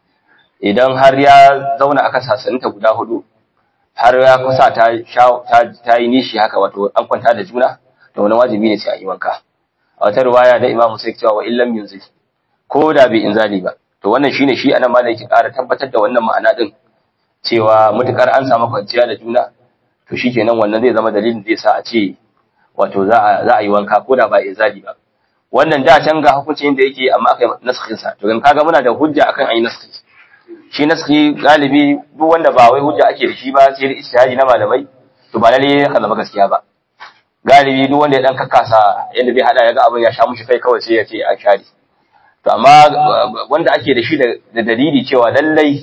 idan har ya zauna aka sasanta guda hudu har ya kusa ta ta yi nishi haka wato an kwanta da juna to wannan wajibi ne sai a yi wanka a wata riwaya da Imam Muslim cewa wa illam yunzil ko da bai inzali ba to wannan shine shi anan malai yake ƙara tabbatar da wannan ma'ana din cewa mutukar an samu kwanciya da juna to shikenan wannan zai zama dalilin zai sa a ce wato za a za a yi wanka ko da ba inzali ba wannan da can ga hukuncin da yake amma aka yi naskhin sa to kan kaga muna da hujja akan ayi naskhi shi naskhi galibi duk wanda ba wai hujja ake da shi ba sai da ijtihadi na malamai to ba lalle ka zama gaskiya ba galibi duk wanda ya dan kakkasa yanda bai hada yaga abin ya sha mushi kai kawai sai ya ce a shari to amma wanda ake da shi da dalili cewa lallai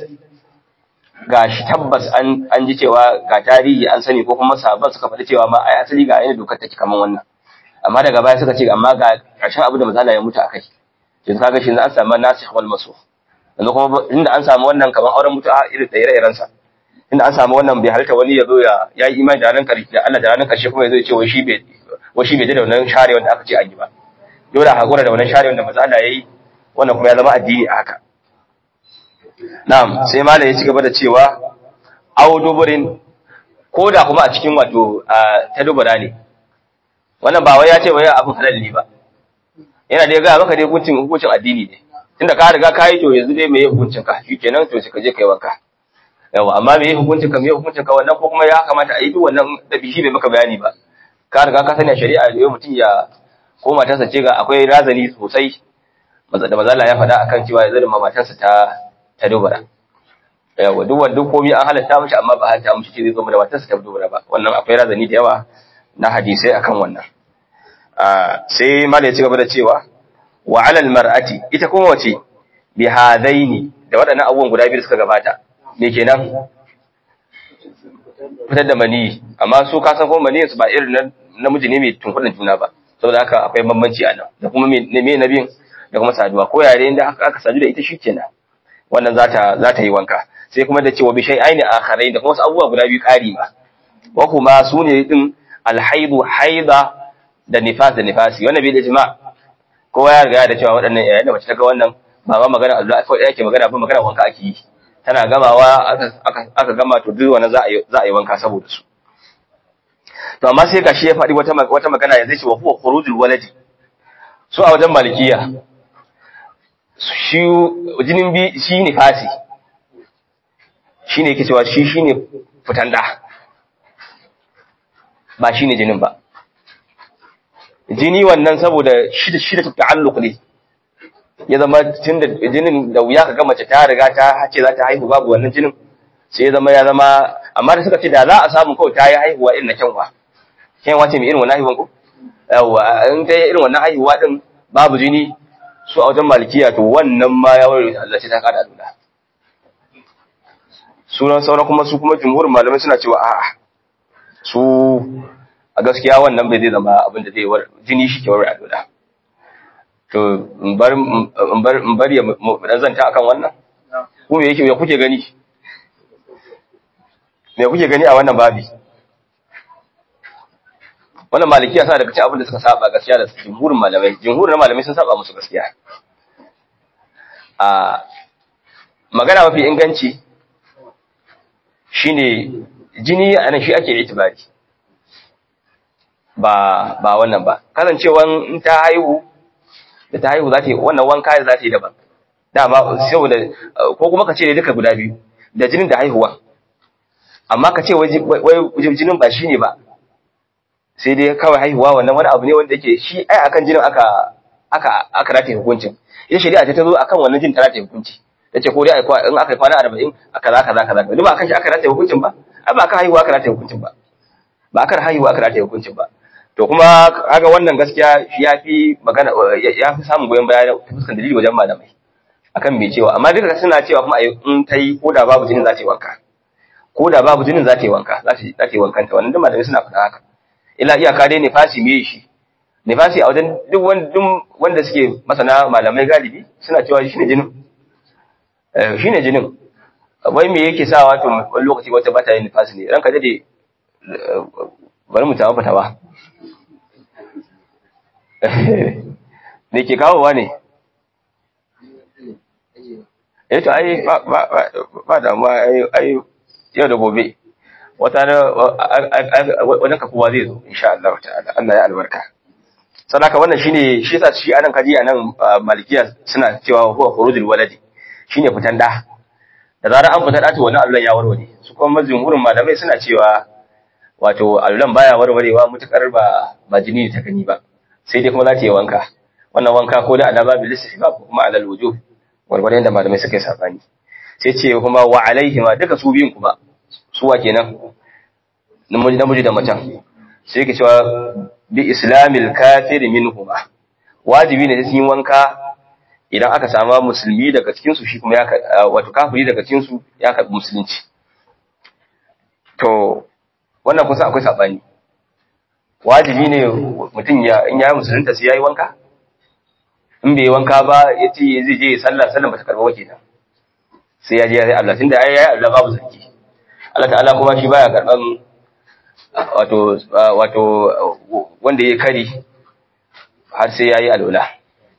gashi tabbas an an ji cewa ga tarihi an sani ko kuma sahabban suka faɗi cewa ma ai asali ga yana dokar take kaman wannan amma daga baya suka ce amma ga ƙarshen abu da misala ya mutu akai to kaga shi an samu nasikh wal mansukh yanzu kuma inda an samu wannan kaman auren mutu'a irin da ire-iren sa inda an samu wannan bai halarta wani ya zo ya yayi imani da ranar karshe da Allah da ranar karshe kuma ya zo ya ce wai shi bai wai shi bai da wannan share wanda aka ce an yi ba dole a hakura da wannan share wanda misala yayi wannan kuma ya zama addini a haka na'am sai malai ya ci gaba da cewa aw duburin koda kuma a cikin wato ta dubura ne wannan ba wai ya ce wai abin halal ne ba yana da ga maka dai hukuncin hukuncin addini ne tunda ka riga kai to yanzu dai meye hukuncin ka shikenan to sai ka je kai wanka yawa amma meye hukuncin ka meye hukuncin ka wannan ko kuma ya kamata a yi duk wannan da bishi bai maka bayani ba ka riga ka sani shari'a da mutum ya ko matarsa ce ga akwai razani sosai da maza Allah ya faɗa akan cewa ya zama matarsa ta ta dubura yawa duk wanda komai an halatta mishi amma ba halatta mishi zai zo da matarsa ta dubura ba wannan akwai razani da yawa na hadisai akan wannan sai malai ya ci gaba da cewa wa 'ala al-mar'ati ita kuma wace bi hadaini da waɗannan abubuwan guda biyu da suka gabata me kenan fitar da mani amma su ka san kuma mani su ba irin namiji ne mai tunkudin juna ba saboda haka akwai bambanci a nan da kuma me me nabiyin da kuma saduwa ko yare inda aka sadu da ita shikenan wannan zata zata yi wanka sai kuma da cewa bi shay'aini akharai da kuma wasu abubuwa guda biyu ƙari ba wa kuma sune din alhaidu haida da nifas da nifasi wannan bai da jima kowa ya riga da cewa waɗannan yayin da mace ta ga wannan ba ma magana Allah ko yake magana ba magana wanka ake yi tana gamawa aka aka gama to duk wannan za a yi za a yi wanka saboda su to amma sai gashi ya faɗi wata wata magana ya zai ce wa huwa khurujul waladi su a wajen malikiya shi jinin bi shi nifasi shine yake cewa shi shine fitan da ba shine jinin ba jini wannan saboda shida shida ta ta'alluq ne ya zama tunda jinin da wuya kaga mace ta riga ta hace za ta haihu babu wannan jinin sai ya zama ya zama amma da suka ce da za a samu kawai ta yi haihuwa irin na kyanwa kyanwa ce mai irin wannan haihuwan ko yawa in ta yi irin wannan haihuwa din babu jini su a wajen malikiya to wannan ma ya wuri Allah sai ta kada dula sunan sauran kuma su kuma jumhurin malamai suna cewa a'a su a gaskiya wannan bai zai zama abin da zai war jini shi ke warware alwala to in bar in bar in bar ya dan zanta akan wannan ku me yake ya kuke gani me kuke gani a wannan babi wannan malikiya sa daga cikin abin da suka saba gaskiya da jumhurin malamai jumhurin malamai sun saba musu gaskiya a magana mafi inganci shine jini anan shi ake itibari ba ba wannan ba kasancewan in ta haihu da ta haihu za ta yi wannan wanka da za ta yi daban dama saboda ko kuma ka ce ne duka guda biyu da jinin da haihuwa amma ka ce wai jinin ba shi ne ba sai dai kawai haihuwa wannan wani abu ne wanda yake shi ai akan jinin aka aka aka rataye hukuncin ita shari'a ta zo akan wannan jinin ta rataye hukunci tace ko dai ai in aka yi kwana arba'in aka za kaza kaza duk ba akan shi aka rataye hukuncin ba ai ba aka haihuwa aka rataye hukuncin ba ba aka haihuwa aka rataye hukuncin ba to kuma kaga wannan gaskiya ya fi magana ya fi samun goyon baya ta fuskan dalili wajen malamai akan me cewa amma duka suna cewa kuma in ta yi ko da babu jinin za ta yi wanka ko da babu jinin za ta yi wanka za ta yi wankanta wannan duk malamai suna faɗa haka illa iyaka dai nifasi me shi nifasi a wajen duk wanda suke masana malamai galibi suna cewa shine jinin eh shine jinin wai me yake sa wato wani lokaci wata bata yin nifasi ne ranka dade bari mu tawo fatawa me ke kawowa ne eh to ai ba ba ba da ma ai yau da gobe wata na wannan kafuwa zai zo insha Allah ta'ala Allah ya albarka sadaka wannan shine shi yasa shi anan kaji anan malikiya suna cewa huwa khurujul waladi shine fitan da da zarar an fita da to wannan Allah ya warware su kuma jumhurin malamai suna cewa wato Allah baya warwarewa mutakar ba ba jini ta gani ba sai dai kuma za ta yi wanka wannan wanka ko da alaba bil istihbab kuma alal wujuh warware da malamai suka yi sabani sai ce kuma wa alaihima duka su biyun kuma suwa kenan namiji da macen sai yake cewa bi islamil kafir minhuma wajibi ne sai wanka idan aka samu musulmi daga cikin su shi kuma ya wato kafiri daga cikin su ya karbi musulunci to wannan kusa akwai sabani wajibi ne mutum ya in yayi musulunta sai yayi wanka in bai wanka ba yace zai je sallah sallah ba ta karba kenan sai ya je ya Allah tunda ai yayi Allah babu sarki Allah ta'ala kuma shi baya karban wato wato wanda ya kari har sai yayi alwala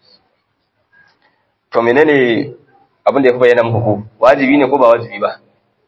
to menene abin da ya fi bayyana muku wajibi ne ko ba wajibi ba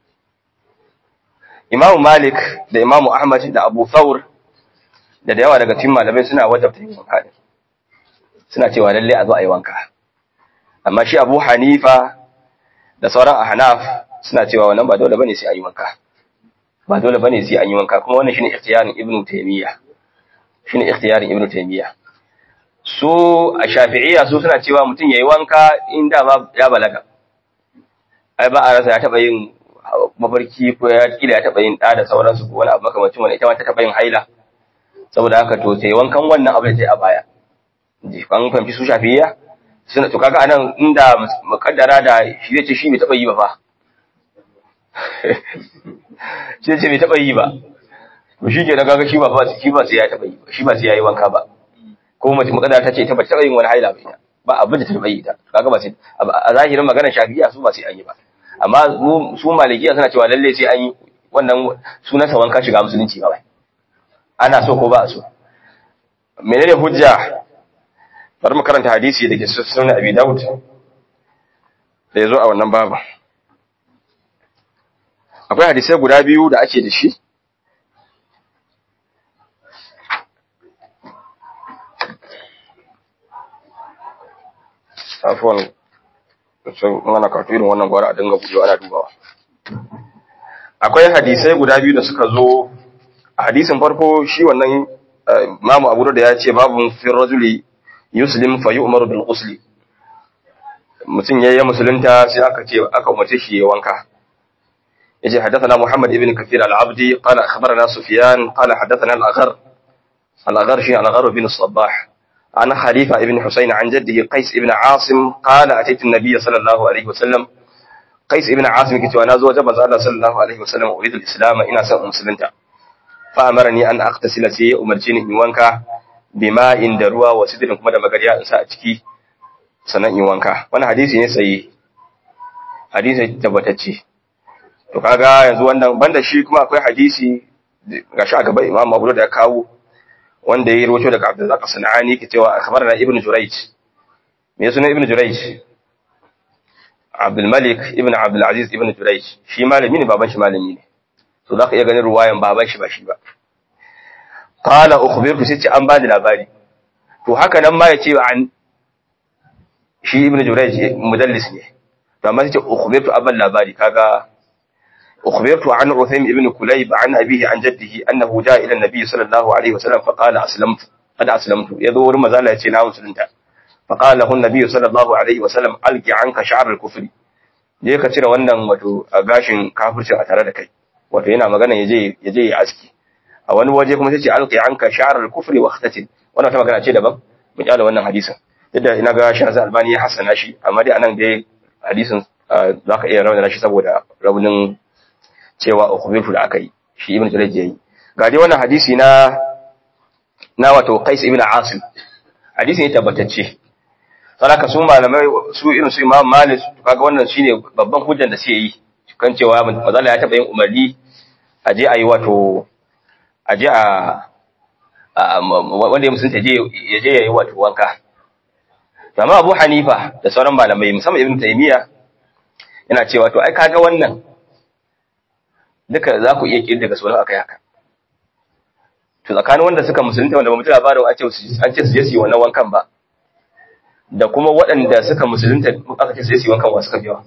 Imam Malik da Imam Ahmad da Abu Thawr da da yawa daga cikin malamai suna wajabta yin wanka ne suna cewa lalle a zo a yi wanka amma shi Abu Hanifa da sauran Ahnaf suna cewa wannan ba dole bane sai an yi wanka ba dole bane sai an yi wanka kuma wannan shine ikhtiyarin Ibn Taymiyyah shine ikhtiyarin Ibn Taymiyyah su a Shafi'iyya su suna cewa mutum yayi wanka inda ba ya balaga ai ba a rasa ya taba yin mafarki ko ya kila ya taba yin da da sauransu ko wani abu makamancin wannan ita ma ta taba yin haila saboda haka to sai wankan wannan abu da sai a baya ji an fahimci su Shafi'iyya suna to kaga anan inda mukaddara da shi zai ce shi bai taba yi ba fa shi ce bai taba yi ba to shi ke na kaga shi ba fa shi ba sai ya taba yi ba shi ba sai yayi wanka ba ko mace mukaddara ta ce ta ba taba yin wani haila ba ita ba abin da ta taba yi ta kaga ba sai a zahirin maganar Shafi'iyya su ba sai an yi ba amma su Malikiya suna cewa lalle sai an yi wannan sunansa wanka shiga musulunci ba wai ana so ko ba a so menene hujja bari mu karanta hadisi da ke sunan Abi Dawud da yazo a wannan babu akwai hadisai guda biyu da ake da shi afwan sai ana karatu irin wannan gwara a dinga buɗewa ana dubawa akwai hadisai guda biyu da suka zo a hadisin farko shi wannan Imam Abu Dawud ya ce babu fi rajuli yuslim fa yu'maru bil ghusl mutun yayin musulunta sai aka ce aka umarce shi ya wanka yace hadathana Muhammad ibn Kathir al-Abdi qala akhbarana Sufyan qala hadathana al-Aghar al-Aghar shi al-Aghar bin Sabbah ana Khalifa ibn Husayn an jaddihi Qais ibn Asim qala ataitu an-nabiy sallallahu alaihi wasallam Qais ibn Asim kice wa nazo wajen manzo Allah sallallahu alaihi wasallam uridu al-islam ina son musulunta fa amarani an aqtasila sai umarci ni in wanka bima inda ruwa wa sidrin kuma da magariya in sa a ciki sanan in wanka wannan hadisi ne sai hadisi tabbatacce to kaga yanzu wannan banda shi kuma akwai hadisi gashi a gaba Imam Abu Dawud ya kawo wanda ya rawaito daga Abdullah as-Sanani ke cewa akhbarana Ibn Jurayj me sunan Ibn Jurayj Abdul Malik ibn Abdul Aziz ibn Jurayj shi malami ne baban shi malami ne to zaka iya ganin ruwayan baban shi ba shi ba qala ukhbirtu sai ce an bani labari to haka nan ma yace an shi Ibn Jurayj mudallis ne to amma sai ce ukhbirtu aban labari kaga ukhbirtu an Uthaym ibn Kulayb an abihi an jaddihi annahu jaa ila an-nabi sallallahu alaihi wasallam fa qala aslamtu qad aslamtu yazo wurin mazala yace na musulunta فقال له النبي صلى الله عليه وسلم alqi anka sha'r al-kufr je ka cire wannan wato gashin kafirci a tare da kai wato yana magana yaje yaje ya aski a wani waje kuma sai ce alqi anka sha'r al-kufr wa khatatin wannan ta magana ce daban mu kyale wannan hadisin yadda ina ga Shaykh Albani ya hasana shi amma dai anan dai hadisin zaka iya rawana shi saboda raunin cewa ukhbiru da akai shi Ibn Jurayj yayi ga dai wannan hadisi na na wato Qais ibn Asim hadisi ne tabbatacce saraka su malamai su irin su Imam Malik kaga wannan shine babban hujjar da suke yi kan cewa mazalla ya taba yin umarni aje ayi wato aje a wanda ya musunta je yaje yayi wato wanka amma Abu Hanifa da sauran malamai musamman Ibn Taymiyyah yana cewa to ai kaga wannan duka za ku iya kirda daga sauran akai haka to tsakanin wanda suka musulunta wanda ba mutu labarin an ce an ce su je su yi wannan wankan ba da kuma waɗanda suka musulunta aka ce su yi wankan wa suka biyawa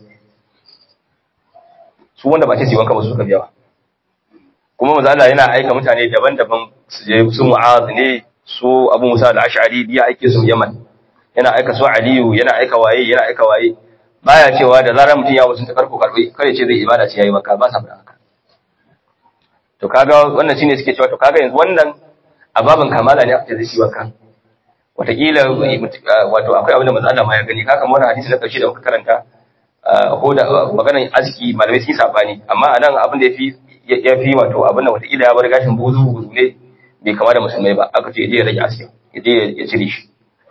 su wanda ba ce su yi wankan ba su suka biyawa kuma manzo Allah yana aika mutane daban-daban su je su Mu'adh ne su Abu Musa al-Ash'ari ya aike su Yaman yana aika su Aliyu yana aika waye yana aika waye baya cewa da zarar mutum ya musulunta karko karbe kare ce zai ibada ce yayi wanka ba sa fada haka to kaga wannan shine suke cewa to kaga yanzu wannan ababan kamala ne aka ce zai yi wanka wataƙila wato akwai abin da manzo Allah ma ya gani haka wannan hadisi na karshe da muka karanta ko da maganar aski malamai sun sabani amma anan abin da yafi yafi wato abin da wataƙila ya bar gashin buzu buzu ne bai kama da musulmai ba aka ce je ya rage aski ya je ya cire shi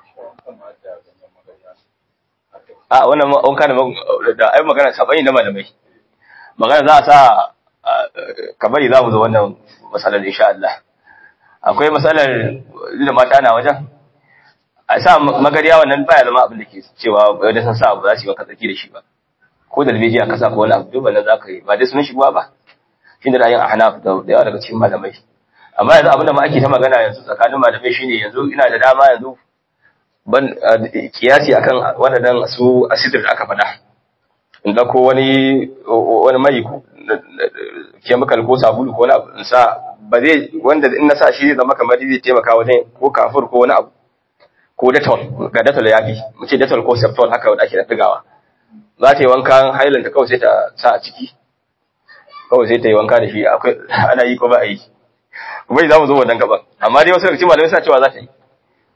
a wannan an kana da ai magana sabani na malamai magana za a sa kabari za mu zo wannan masalar insha Allah akwai masalar da mata na wajen a sa magariya wannan baya zama abin da ke cewa da san sa abu za su yi maka tsaki da shi ba ko da albeji aka sa ko wani abu duk wannan za ka yi ba dai sunan shi ba shi da ra'ayin ahnaf da yawa daga cikin malamai amma yanzu abin da ma ake ta magana yanzu tsakanin malamai shine yanzu ina da dama yanzu ban kiyasi akan wadannan su asidir da aka faɗa in dauko wani wani mai chemical ko sabulu ko wani abu in sa ba zai wanda in na sa shi zai zama kamar zai taimaka wajen ko kafur ko wani abu ko detol ga detol ya fi mu ce detol ko septol haka wanda ake digawa za ta yi wankan hailanta kawai sai ta sa a ciki kawai sai ta yi wanka da shi akwai ana yi ko ba a yi kuma za mu zo wannan gaban amma dai wasu daga cikin malamai suna cewa za ta yi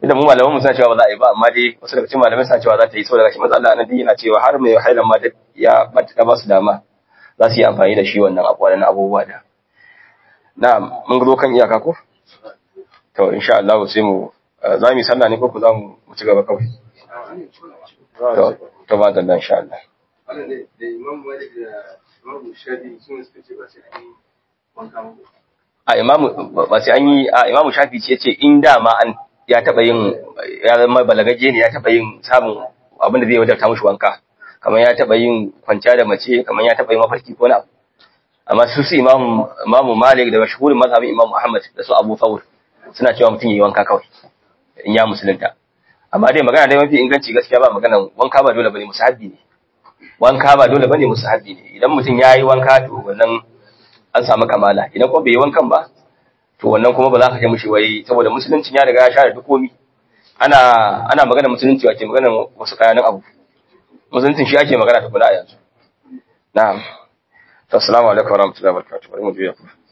idan mu malaman mu suna cewa ba za a yi ba amma dai wasu daga cikin malamai suna cewa za ta yi saboda shi manzo Allah annabi yana cewa har mai hailan ma da ya ba su dama za su yi amfani da shi wannan abubuwan abubuwa da na'am mun zo kan iyaka ko to insha Allah sai mu za mu yi sallah ne ko ku za mu ci gaba kawai to to ba da insha Allah wannan da Imam Malik da Imam Shafi sun suka ce ba sai an yi wanka ba a imamu ba sai an yi a imamu Shafi ce yace in da ma an ya taba yin ya zama balagaje ne ya taba yin samun abin da zai wadata mushi wanka kamar ya taba yin kwanciya da mace kamar ya taba yin mafarki ko na amma su su imamu imamu Malik da mashhurin mazhabin Imam Ahmad da su Abu Thawr suna cewa mutum yayi wanka kawai in ya musulunta amma dai magana dai mafi inganci gaskiya ba magana wanka ba dole bane musahabi ne wanka ba dole bane musahabi ne idan mutum yayi wanka to wannan an samu kamala idan kuma bai yi wankan ba to wannan kuma ba za ka kai mishi wai saboda musulunci ya riga ya share duk komai ana ana magana musulunci wace magana wasu kayanan abu musulunci shi ake magana ta kula a yanzu na'am assalamu alaikum warahmatullahi wabarakatuh bari mu juya